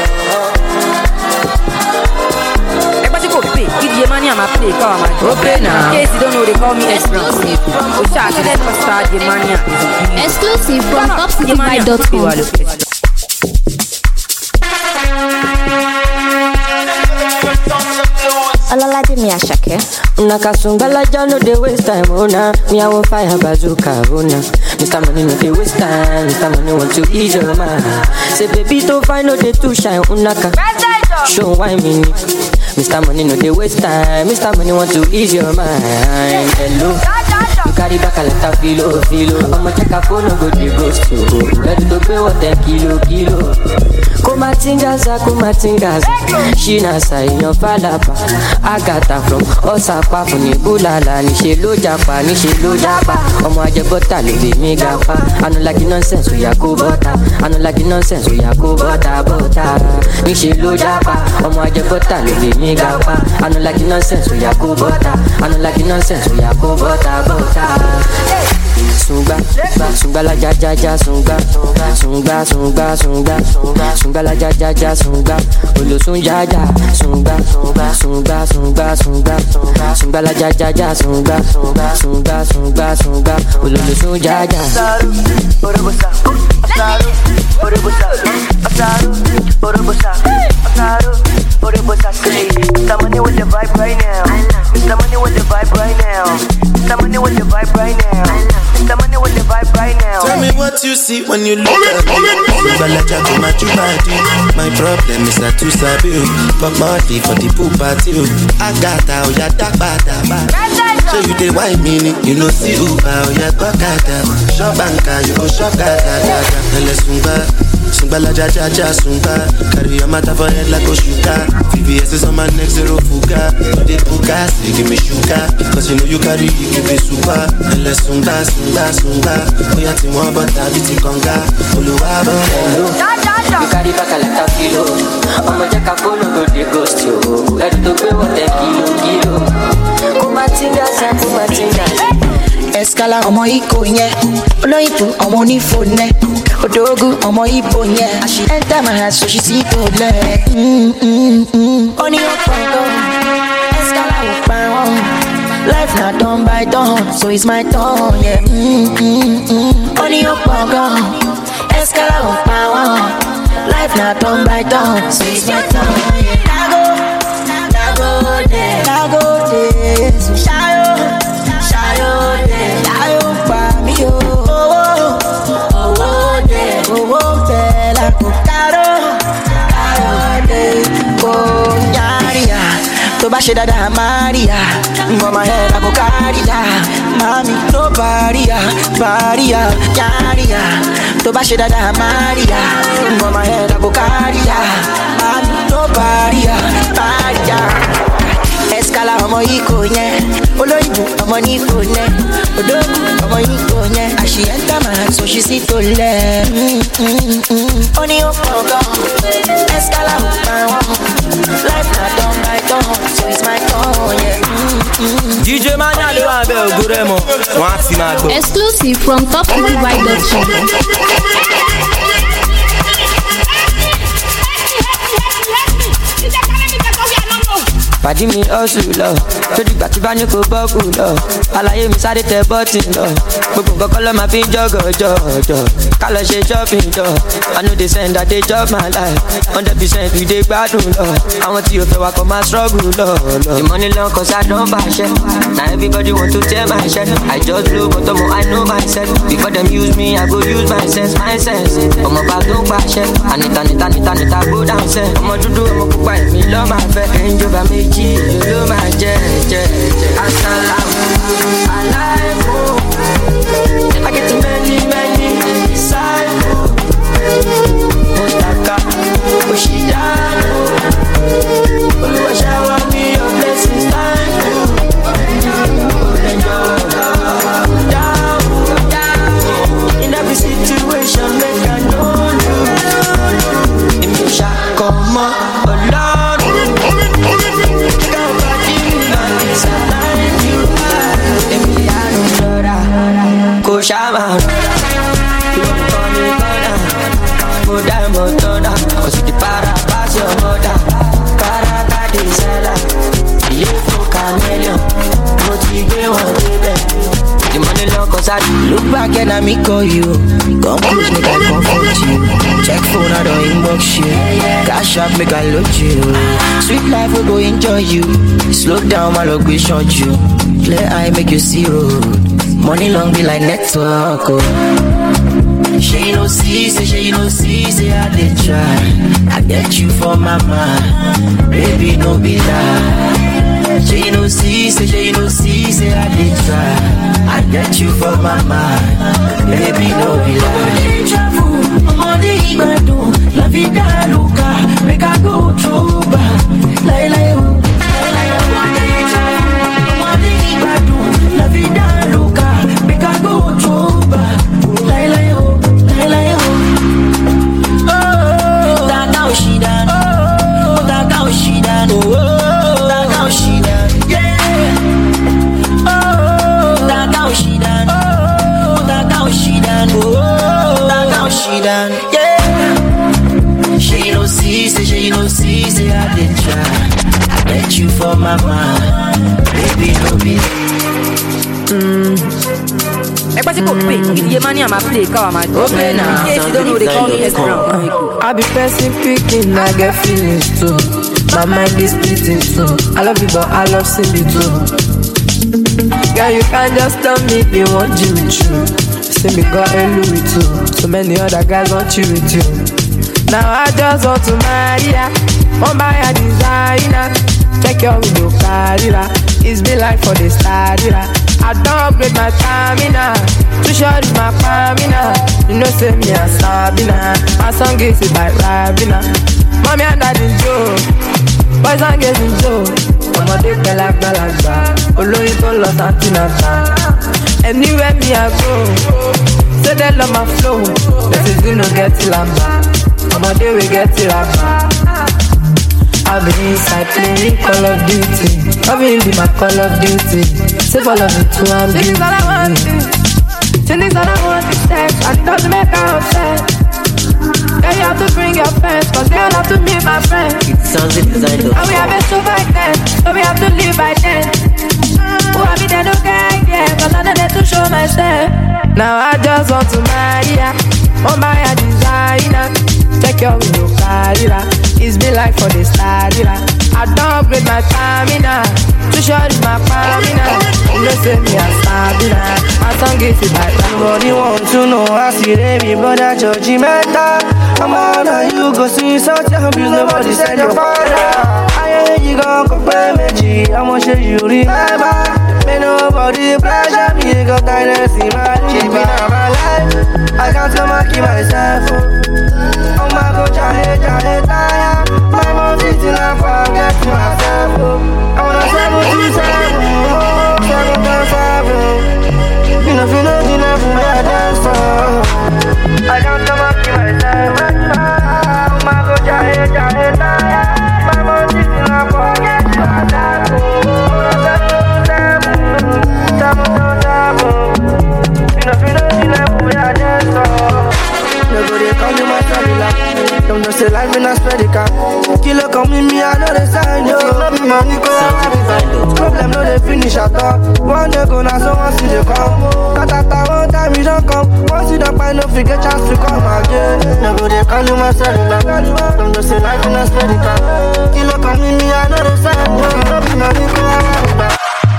[SPEAKER 12] Give money, I'm a play, come on. Okay, now. In case you don't know, they call me exclusive from Oshaki. Let's start the mania.
[SPEAKER 6] Exclusive from TopCityVibe.com.
[SPEAKER 12] Alala de mi ashake. Nakasumbala jano de waste time, ona. Me I want fire bazooka, ona. Mr. Money no dey waste time. Mr. Money want to ease your mind. Say baby don't find no day to shine, unaka. Show why me. Mr. Money no dey waste time. Mr. Money want to ease your mind. Hello. You carry back a lot of filo. I'ma check a phone, no go dey ghost you. Ready to pay what 10 kilo. Kumatingaza. Shina in your falapa. Agata from Osapa funi bulala. Nishe lo japa. Omo aje bota lo be me gafa. I don't like the nonsense we ya go bota. Nishe lo japa. Omo aje bota lo be me gafa. I don't like the nonsense we ya go bota. Sunga la ja sunga la ja sunga olo sunga sunga la ja sunga olo sunga Mr. Money with the vibe right now. Mr. Money with the vibe right now. Mr. Money with the vibe right now. Mr. Money with the vibe right now.
[SPEAKER 5] Tell me what you see when you look at me. My problem is that too sabi. But money for the pool party. I got out ya da ba. So you dey wine meaning, you know see Uber or ya go kata. Shop banka, you go shop gata. Sunga la ja sunga. Carry your matter for head like Oshuka. VVS is on my neck, zero fuga. You dey puka, so you give me sugar. Cause you know you carry, you give me super. Unless sunga. Oya ti mo bota biti konga. Oluwa bo hello. You carry back a lot of kilo. I'ma check a phone, no go dey ghost you. Ready to pay what 10 kilo. Kumatingaza.
[SPEAKER 17] Escala ọmọ Iko yẹn, olóyìnbó ọmọ onífòlẹ, Odogu ọmọ Ibo yẹn. As she enter my house, so she see to lẹ. Ó ní ọ̀pọ̀ gan, Escala ò pa wọ́n. Life na turn by turn, so it's my turn, yeah. Ó ní ọ̀pọ̀ gan, Escala ò pa wọ́n. Life na turn by turn, so it's my turn, yeah. Nagode, so shayo. To ba she dada Maria, for my head I go carry ya. Mami, no barrier, yaria. To ba she dada Maria, for my head I go carry ya. Mami, no barrier. Escala ọmọ Iko yẹn, olóyìnbó ọmọ nífòlẹ, Odogu ọmọ Iko yẹn. As she enter my house, so she see to lẹ. Ó ní ó pọ̀ gan, Escala ò pa wọ́n. Life na turn by turn, so it's my turn, yeah.
[SPEAKER 3] DJ Mania ló wà bẹ́ẹ̀ Ògúnrẹ́mọ, wọ́n á ti máa gbọ́.
[SPEAKER 6] Exclusive from TopCityVibe.com.
[SPEAKER 12] Pàdí mi ọ̀sùn lọ, tó dìgbà tí bá ní kò bọ́ọ̀kù lọ. Àlàyé mi sáré tẹ bọ́tì lọ. Gbogbo nǹkan kọ́ ló máa fi ń jọ̀gọ̀jọ̀. Ká lọ ṣe shopping jọ. I know they send that they chop my life. 100% we dey gbádùn lọ. Àwọn tí o fẹ́ wa kọ́ máa struggle lọ. The money long cause I don bàṣẹ. Na everybody want to tear my shirt. I just blow but ọmọ I know myself. Before them use me, I go use my sense. Ọmọ bá tó pàṣẹ. Ànìta go down sẹ́. Ọmọ dúdú ọmọ pupa èmi lọ́ máa fẹ́. Ẹ̀ńjọba méjì ló máa jẹ́. Asalamu alaikum. I get many disciples. Motaka Oshidano.
[SPEAKER 17] can I me call you? Come close, make I comfort you. Check phone, I don't inbox you. Cash up, make I load you. Sweet life, we go enjoy you. Slow down, my luck, we short you. Clear eye, make you see road. Money long be like network, oh. She no see, say I did try. I get you for my mind. Baby, no be lie. She no see, say I did try. I get you for my mind. Baby, no be lie. La vida loca, make I go through back. La vida loca, make I go through back. Oh, that now she done. Oh, that now she done. Oh, that now she done. Yeah. Oh, that now she done. Oh, that now she done. Oh, that now she done. Yeah. She no see, say I did try. I bet you for my mind. Baby, no be.
[SPEAKER 7] Okay, now. In case you don't know, they call me S Brown.
[SPEAKER 16] I be person picking, I get feelings too. My mind is beating too. I love you, but I love seeing you too. Girl, you can't just tell me you want you with you. See me got a Louis too. So many other guys want you with you. Now I just want to marry ya. Want buy a designer. Check your window, carriera. It's been like for the start, I don't upgrade my stamina. Too short is my stamina. You know, say me a Sabina. My song is by Rabina. Mommy and daddy Joe. Boys and girls in Joe. Ọmọdé pẹ̀lágbàlagbà. Olóyin tó lọ Santinata. Anywhere me I go. Say they love my flow. This is you no get till I'm back. Ọmọdé we get till I'm back. I've been inside playing Call of Duty. Loving be my Call of Duty. Say follow me to and be. This is all I want. This is all I want is sex. And it doesn't make her upset. Girl, you have to bring your friends, cause they all have to meet my friends.
[SPEAKER 3] It sounds like design.
[SPEAKER 16] And we have been so by then, so we have to live by then. Who have been there no guy, yeah, cause I'm not there to show myself. Now I just want to marry ya. Oh my designer. Check your window, carriera. It's been like for the start, I don't upgrade my stamina. Too short is my stamina. You know say me a stamina. My song is it like
[SPEAKER 11] nobody want to know I see baby brother Georgie Meta. I'm on you go see such a abuse. Nobody said your father. I ain't you gon' compare me. I'ma show you remember. May nobody pleasure me. Got kindness in my life. My life. I can't come and keep myself. Oh my God, jahe, tire. My mom sitting and forget myself. I wanna 727, 727. You know, the level where I dance for. I can't come and keep myself. Oh my God, jahe, tire. My mom sitting and forget myself. I wanna 727, 727. You know, the level where I dance for. Nobody call me my cellular. Don't know say life in a spread it can. Killer come in me, I know they sign yo. No be money go. Problem no they finish at all. One day go now someone see they come. Katata one time you don't come. Once you don't find no forget chance to come again. Nobody call me my cellular. Don't know say life in a spread it can. Killer come in me, I know they sign yo. No be money go.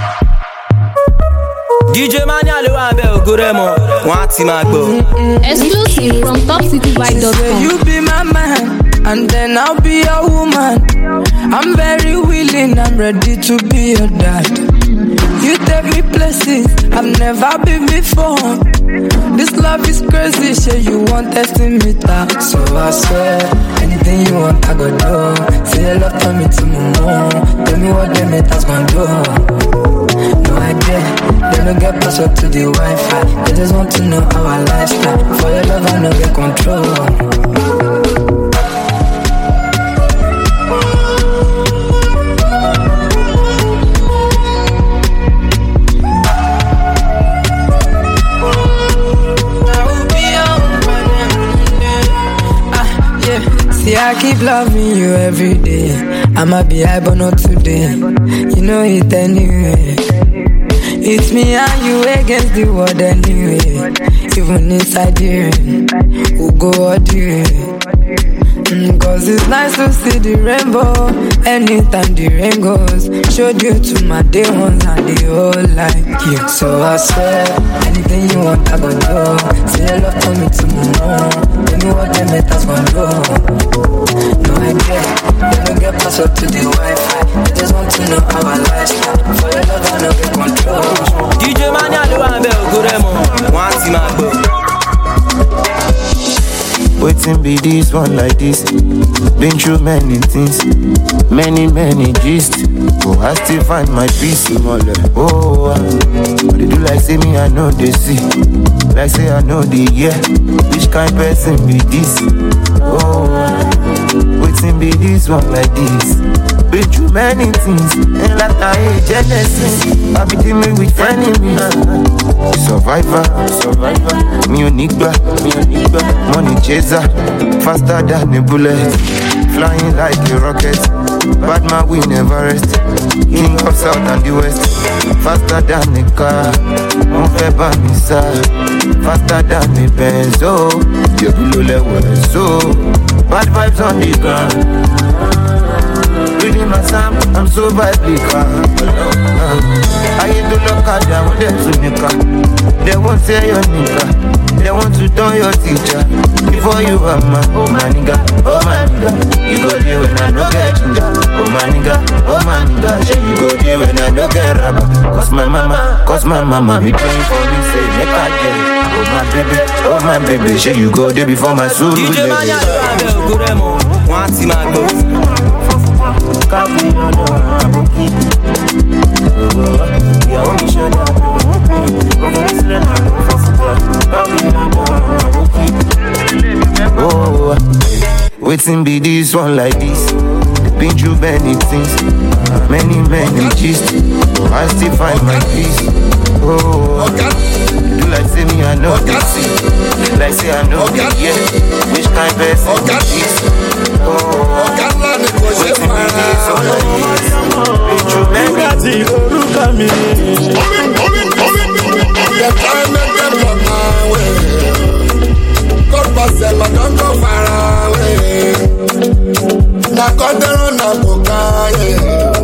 [SPEAKER 3] DJ Mania le wa be ogoremo wọ́n ti máa gbọ́.
[SPEAKER 6] Exclusive from topcityvibe.com.
[SPEAKER 16] You be my man, and then I'll be your woman. I'm very willing, I'm ready to be your dad. You take me places I've never been before. This love is crazy, shit, you want testing me that. So I swear, anything you want, I go do. Say your love, tell me to move. Tell me what them haters gon' do. No idea, they don't get password to the Wi-Fi. They just want to know our lifestyle. For your love, I know get control. See, I keep loving you every day. I'ma be high, but not today. You know it anyway. It's me and you against the world anyway.
[SPEAKER 13] even inside the rain. We'll go all the way. Cause it's nice to see the rainbow anytime the rain goes. Showed you to my day ones and they all like you. So I swear, anything you want I gon' do. Say hello to me tomorrow. Tell me what them haters gon' do. No idea, they don't get password to the Wi-Fi. They just want to know our lifestyle. For your love I no get control.
[SPEAKER 3] DJ Mania do one bell go them on. One team I go.
[SPEAKER 15] Waiting be this one like this. Been through many things, many gist. Oh, I still find my peace. Oh, they do like say me, I know they see. Like say I know the yeah. Which kind person be this? Oh, waiting be this one like this. Been through many things, and like I hate Genesis. I be dealing with frenemies. Survivor, me nigga, money chaser, faster than a bullet, flying like a rocket. Bad man we never rest, king of south and the west, faster than a car, Monfeba Misa, faster than a Benz. Oh, you below level, so bad vibes on the ground. Reading my Sam, I'm so biblical. I hate to look at them when they're to nigga. They won't say your nigga. They want to turn your teacher. Before you are my, oh my nigga, oh my nigga. You go there when I no get ginger. Oh my nigga, say you go there when I no get rubber. Cause my mama be praying for me, say make I get it. Oh my baby, say you go there before my soul.
[SPEAKER 3] DJ Mania do one bell go them on. One team I go.
[SPEAKER 15] Oh, waiting be this one like this. Been through many things, many gist. I still find my peace. Oh, do like say me I know this. Like say I know this, yeah. Which kind person is this? Oh, waiting be this one like this. Been through many things.
[SPEAKER 2] The time make them look my way. God pass them, I don't go far away. Na kodero na bokaye.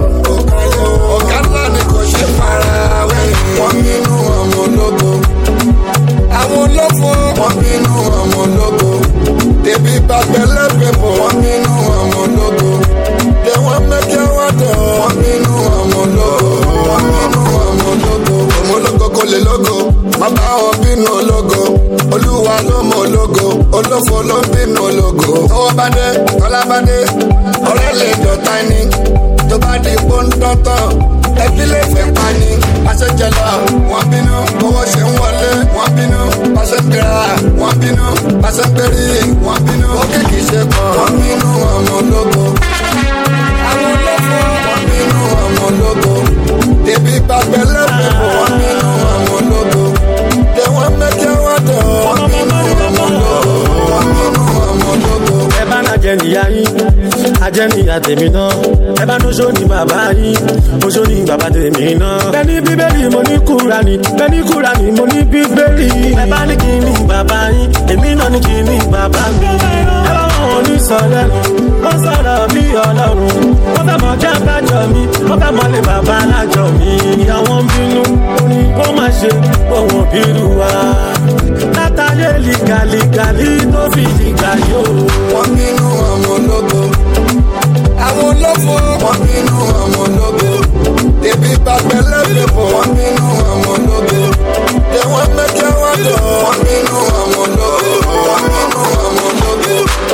[SPEAKER 2] Okala ni ko se far away. Wọ́n nínú ọmọ ológo. Àwọn ológo. Wọ́n nínú ọmọ ológo. Tèbí bàbẹ̀lẹ̀ pẹ̀pọ̀. Wọ́n nínú ọmọ ológo. They want make you water. Wọ́n nínú ọmọ ológo. Wọ́n nínú ọmọ ológo. Ọmọ ológo kò lè lógo. Má bá wọn bínú ológo. Olúwa ló mọ ológo. Olófo ló ń bínú ológo. Owó bá dé, kọ́lá bá dé. Ọ̀rẹ́ lè dọ̀tá ẹni. Tó bá di pọ́ńtọ́tọ̀. Ẹbí lè fẹ́ pa ni. Pàṣẹ jẹlọ, wọ́n bínú. Owó ṣe ń wọlé, wọ́n bínú. Pàṣẹ gbéra, wọ́n bínú. Pàṣẹ gbérí, wọ́n bínú. Ókè kìí ṣe kan. Wọ́n bínú ọmọ ológo. Àwọn ológo. Wọ́n bínú ọmọ ológo. Tèbí bàbẹ̀ lẹ́fẹ̀ẹ́. Wọ́n bínú ọmọ ológo. They want make you water. Wọ́n bínú ọmọ ológo. Wọ́n bínú ọmọ ológo.
[SPEAKER 18] Ẹ bá náà jẹ níyà yín, ajẹ́ níyà tèmi náà. Ẹ bá ní oṣó ní bàbá yín, oṣó ní bàbá tèmi náà. Bẹ́ẹ̀ni bíbélì mo ní Kúránì, bẹ́ẹ̀ni Kúránì mo ní bíbélì. Ẹ bá ní kí ní bàbá yín, èmi náà ní kí ní bàbá mi. Ẹ bá wọn ò ní sọ lẹ́nu, wọ́n sọ̀rọ̀ bí Ọlọ́run. Wọ́n fẹ́ mọ jẹ́ bájọ́ mi, wọ́n fẹ́ mọ lé bàbá alájọ mi. Ìyàwó ń bínú, ó má ṣe òun bírú wa. Látàlẹ́ lìgàlìgàlì tó fi dìgbà yóò.
[SPEAKER 2] Wọ́n bínú ọmọ ológo. Àwọn olófo. Wọ́n bínú ọmọ ológo. Tèbí bàbẹ̀ lẹ́fẹ̀ẹ́. Wọ́n bínú ọmọ ológo. They want make you water. Wọ́n bínú ọmọ ológo. Wọ́n bínú ọmọ ológo.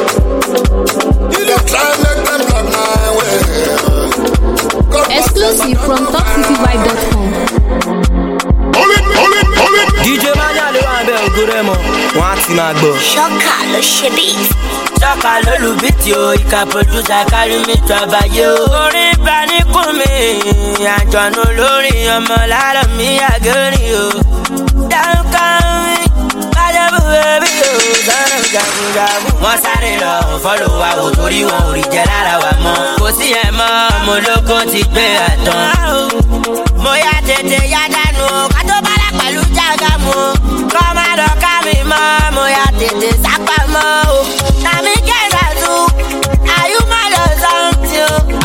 [SPEAKER 2] You dey try make them block my way.
[SPEAKER 6] Exclusive from TopCityVibe.com.
[SPEAKER 3] DJ Mania ló wà bẹ́ẹ̀ ògo rẹ̀ mọ́, wọ́n á ti máa gbọ́.
[SPEAKER 17] Ṣọ́kà ló ṣe beat.
[SPEAKER 12] Ṣọ́kà ló lu bíìtì o, ìka producer kárí mi tó àbáyé o. Orí bá ní kún mi, àjọ̀nù lórí ọmọ lálọ́ mi àgẹ́rì o. Dáńkà mi, bájẹ́ bú bẹ́bí o, sọ́nà jagunjagun. Wọ́n sáré lọ fọ́lọ̀ wa wò torí wọn ò rí jẹ lára wa mọ́. Kò sí ẹ̀ mọ́, mo lóko ti gbé àtàn. Mo yá tètè yá dànù, ká tó bá dà pẹ̀lú jágàmù. Kọ́ má dọ̀ ká mi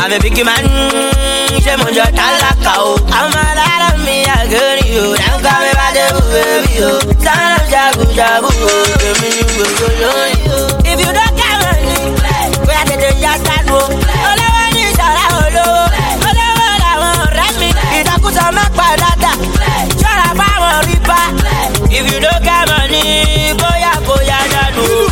[SPEAKER 3] I'm a big man, she mojo talaka o. I'm a lot of me, I get you. Don't call me by the baby, oh. Son of Jagu Jagu, give me you. If you don't get money, we are the just that one. All I want is all I want. All I want, rap me. It's a good summer parada. Shut up, I want ripa. If you don't get money, boya, dadu.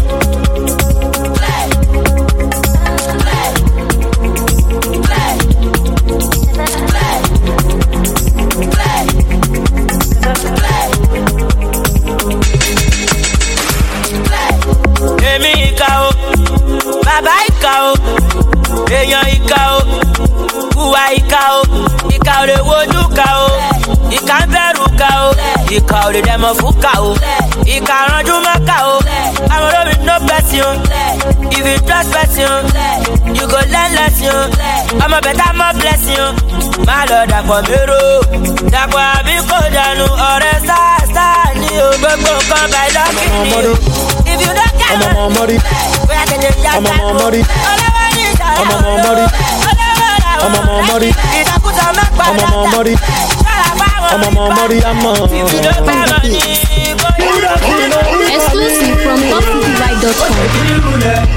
[SPEAKER 3] Baba ika o, èèyàn ika o, hùwà ika o, ika ò lè wojú ka o, ika ń bẹ̀rù ka o, ika ò lè dẹ̀mọ̀ fún ka o, ika ranjú mọ́ ka o, àwọn olómi no person, if you trust person, you go learn lesson, ọmọ bẹ̀tà mọ́ blessing, má lọ dàpọ̀ mérò, dàpọ̀ àbí kò dànù ọ̀rẹ́ sáà ní o, gbogbo nǹkan by lucky ni o, if you don't get money. I'm a money. I'm a money. I'm a money. I'm a money. I'm a money.
[SPEAKER 14] Exclusive from topcityvibe.com.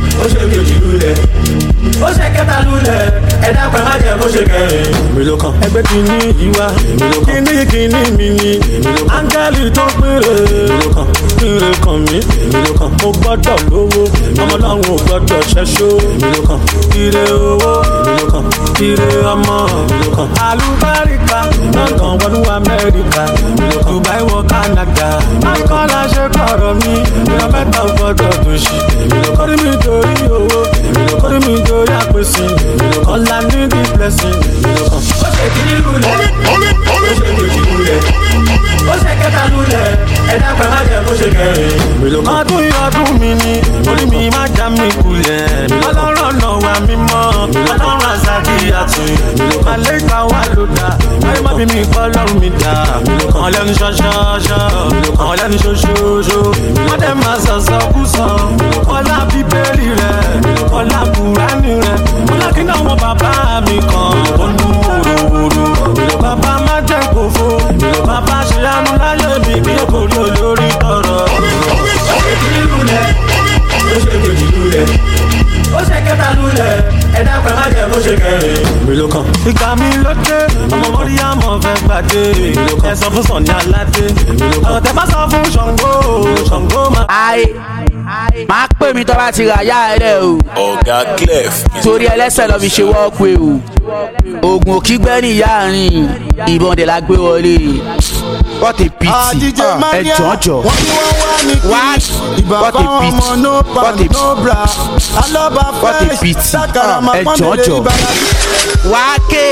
[SPEAKER 18] Ó ṣe kẹta lulẹ̀, ẹ̀dá pẹ̀ má jẹ́ bó ṣe kẹrin. Èmi ló kàn. Ẹgbẹ́ kìíní ìwà, kìíní mi ni. Áńgẹ́lì tó péré. Èmi ló kàn. Péré kan mi. Èmi ló kàn. Mo gbọ́dọ̀ lówó. Ọmọ ọlọ́run ò gbọ́dọ̀ ṣẹ́ṣó. Èmi ló kàn. Ire owó. Èmi ló kàn. Ire ọmọ. Èmi ló kàn. Àlùbáríkà. London wọnú Amẹ́ríkà. Èmi ló kàn. Dubai wọ Canada. Akọ́lá ṣe kọ̀rọ̀ mi. Ìran mẹ́ta ò gbọ́dọ̀ tó ṣì. Èmi ló kàn. Kọ́rí mi torí owó. Èmi ló kàn. Kọ́rí mi torí àpèsè. All I need is blessing. Ó ṣe kìíní lulẹ̀, ó ṣe kejì lulẹ̀, ó ṣe kẹta lulẹ̀, ẹ̀dá pẹ̀ má jẹ́ bó ṣe kẹrin. Ọdún mi ni, orí mi má já mi kulẹ̀. Ọlọ́run ọ̀nà wa mímọ́, ọlọ́run àzàdí àtún. Àlẹ́ ìgbà wa ló dá, ayé má bí mi kọ́ lọ́run mi dá. Àwọn lẹ́nu ṣọ́ṣọ́ṣọ́, àwọn lẹ́nu ṣoṣooṣo. Wọ́n dẹ̀ máa sọ̀sọ̀ kú sọ, ọlá bíbélì rẹ̀, ọlá Kùránì rẹ̀. Ọlá kí náà wọ́n bàbá mi kan, ó ń dún wòròwòrò. Bàbá má jẹ́ kófó, bàbá ṣe àánú láyé mi kí ó kò rí olórí tọrọ. Ó ṣe kìíní lulẹ̀, ó ṣe kejì lulẹ̀, ó ṣe kẹta lulẹ̀, ẹ̀dá pẹ̀ má jẹ́ bó ṣe kẹrin. Ìgbà mi ló dé, ọmọ mọ́rí àmọ́ fẹ́ gbàdé. Ẹ sọ fún Sọ̀ni Aládé, ọ̀rọ̀ tẹ bá sọ fún Ṣàngó máa.
[SPEAKER 16] Máa pè mí tó bá ti rà yá ẹ lẹ o.
[SPEAKER 19] Ọ̀gá Clef.
[SPEAKER 16] Torí ẹlẹ́sẹ̀ lọ fi ṣe wọ́ọ̀pù o. Oògùn òkígbẹ́ ní ìyá àárín, ìbọn dẹ̀ la gbé wọlé. What a pity. Ẹ jọ̀jọ̀. What? What a pity. What a pity. What a pity. Ẹ jọ̀jọ̀. Wàá ké.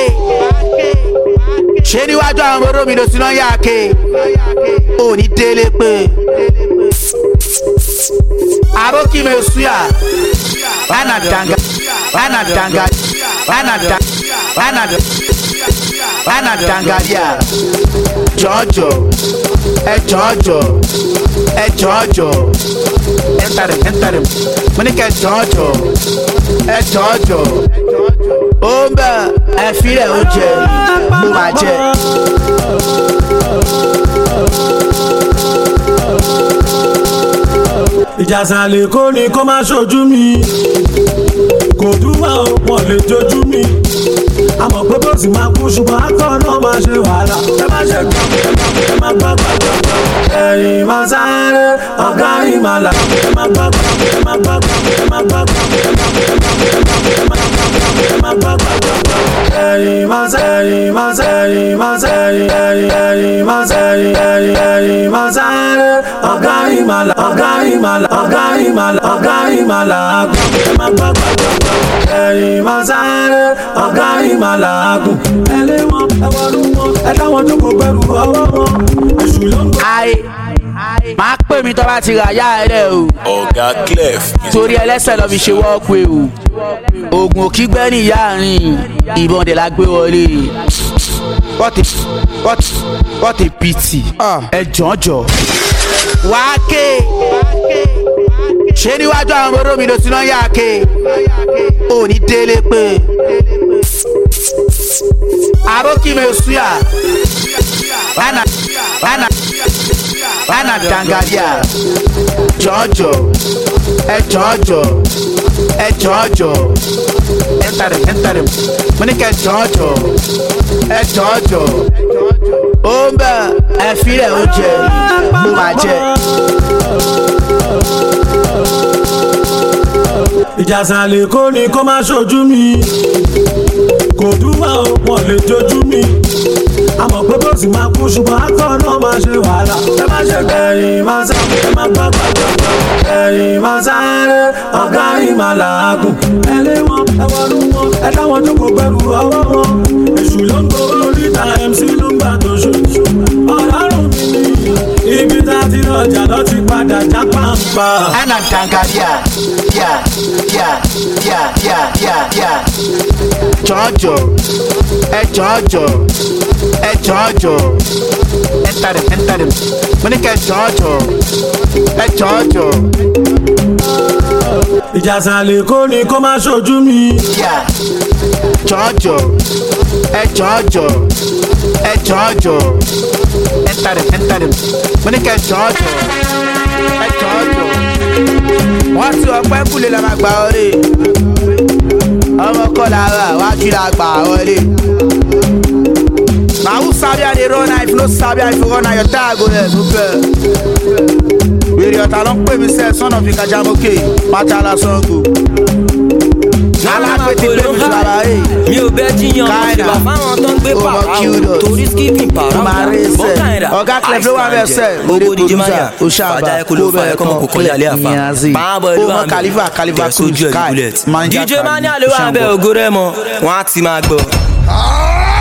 [SPEAKER 16] Ṣé níwájú àwọn ọmọ mi ló ti náà yá ké? Ò ní délé pé. Aboki me suya. Anadanga. Anadangaria. Jojo. Enter him. Monica Jojo. Jojo. Omba. File oje. Umaje.
[SPEAKER 18] Ìjàsàlẹ̀ kò ní kó má ṣojú mi, kò dúwà ó pọ̀ lè jojú mi. Àmọ̀ pé bó sì máa kú ṣùgbọ́n akọ́ náà máa ṣe wàhálà. Ẹ má ṣe gbà, ẹ má gbà. Ẹ̀yin máa sáré, ọ̀gá ìmàlà. Ẹ má gbà, ẹ má gbà. Ẹ̀yin máa sáré, ọ̀gá ìmàlà. Ẹ má gbà. Ẹ̀yin máa sáré, ọ̀gá ìmàlà agùn. Ẹ lé wọn, ẹ wọnú wọn, ẹ dáwọn jókòó pẹ̀lú ọwọ́ wọn. Èṣù ló ń bọ̀.
[SPEAKER 16] Máa pè mí tó bá ti rà yá ẹ lẹ o.
[SPEAKER 19] Ọ̀gá Clef.
[SPEAKER 16] Torí ẹlẹ́sẹ̀ lọ fi ṣe wọ́ọ̀pù o. Oògùn òkígbẹ́ ní ìyá àárín, ìbọn dẹ̀ la gbé wọlé. What a pity. Ẹ jọ̀jọ̀. Wàá ké.
[SPEAKER 15] ṣé níwájú àwọn ọmọ rómi ló ti náà yá ké òní délé pé àbókí mi ò súyà ana dangadia jọjọ ẹ jọjọ ẹntàrẹ mo ní kẹ jọjọ ẹ jọjọ ó ń bẹ ẹ filẹ̀ oúnjẹ ló máa jẹ.
[SPEAKER 18] ìjàsàlẹ̀ kò ní kó má ṣojú mi kò dúwà wọn lè jojú mi àmọ́ pé bó sì máa kú ṣùgbọ́n akọ́ náà máa ṣe wàhálà ẹ má ṣe kẹrin máa sá ẹ má gbàgbàgbà kẹrin máa sáré ọ̀gá ìmàlàágùn ẹ lé wọn ẹ wọnú wọn ẹ dáwọn tó kò gbẹrù ọwọ́ wọn èṣù ló ń gbowó oríta MC ló ń gbà tó ṣoṣù ọlọ́run mi ni ibi tá a ti lọ́jà lọ́ ti padà já pàǹpà.
[SPEAKER 15] ana dangadia jọjọ ẹ jọjọ ẹntàrẹ mo ní kẹ jọjọ ẹ jọjọ.
[SPEAKER 18] ìjàsàlẹ̀ kò ní kó má ṣojú mi.
[SPEAKER 15] jọjọ ẹ jọjọ ẹntàrẹ mo ní kẹ jọjọ ẹ jọjọ. wọ́n ti ọpẹ́ kúlẹ̀ la máa gbà wọlé ọmọ kọ́lá wa wájú la gbà wọlé. na who sabi how dey run if no sabi how you run na your tire go there no fair. wèrè ọ̀tá ló ń pè mí sẹ́ son of Ikajamoke Machala Sango. alápètè pé mi sọ ara ẹ̀.
[SPEAKER 3] mi ò bẹ jíyan ṣèbà fáwọn tó ń gbé pàrọ̀ torí skipping pàrọ̀
[SPEAKER 15] bọ́kànlá ọ̀gá clef ló wà bẹ́ẹ̀ sẹ́
[SPEAKER 3] gbogbo DJ Mania fàjà ẹ̀kọ́ ló fà ẹ̀kọ́ mọ̀ kó kọ́ yàlẹ́ àfà pàábọ̀ ìlú àmì
[SPEAKER 15] kaliva
[SPEAKER 3] DJ Mania ló wà bẹ́ẹ̀ ògo rẹ̀ mọ́ wọ́n á ti máa gbọ́.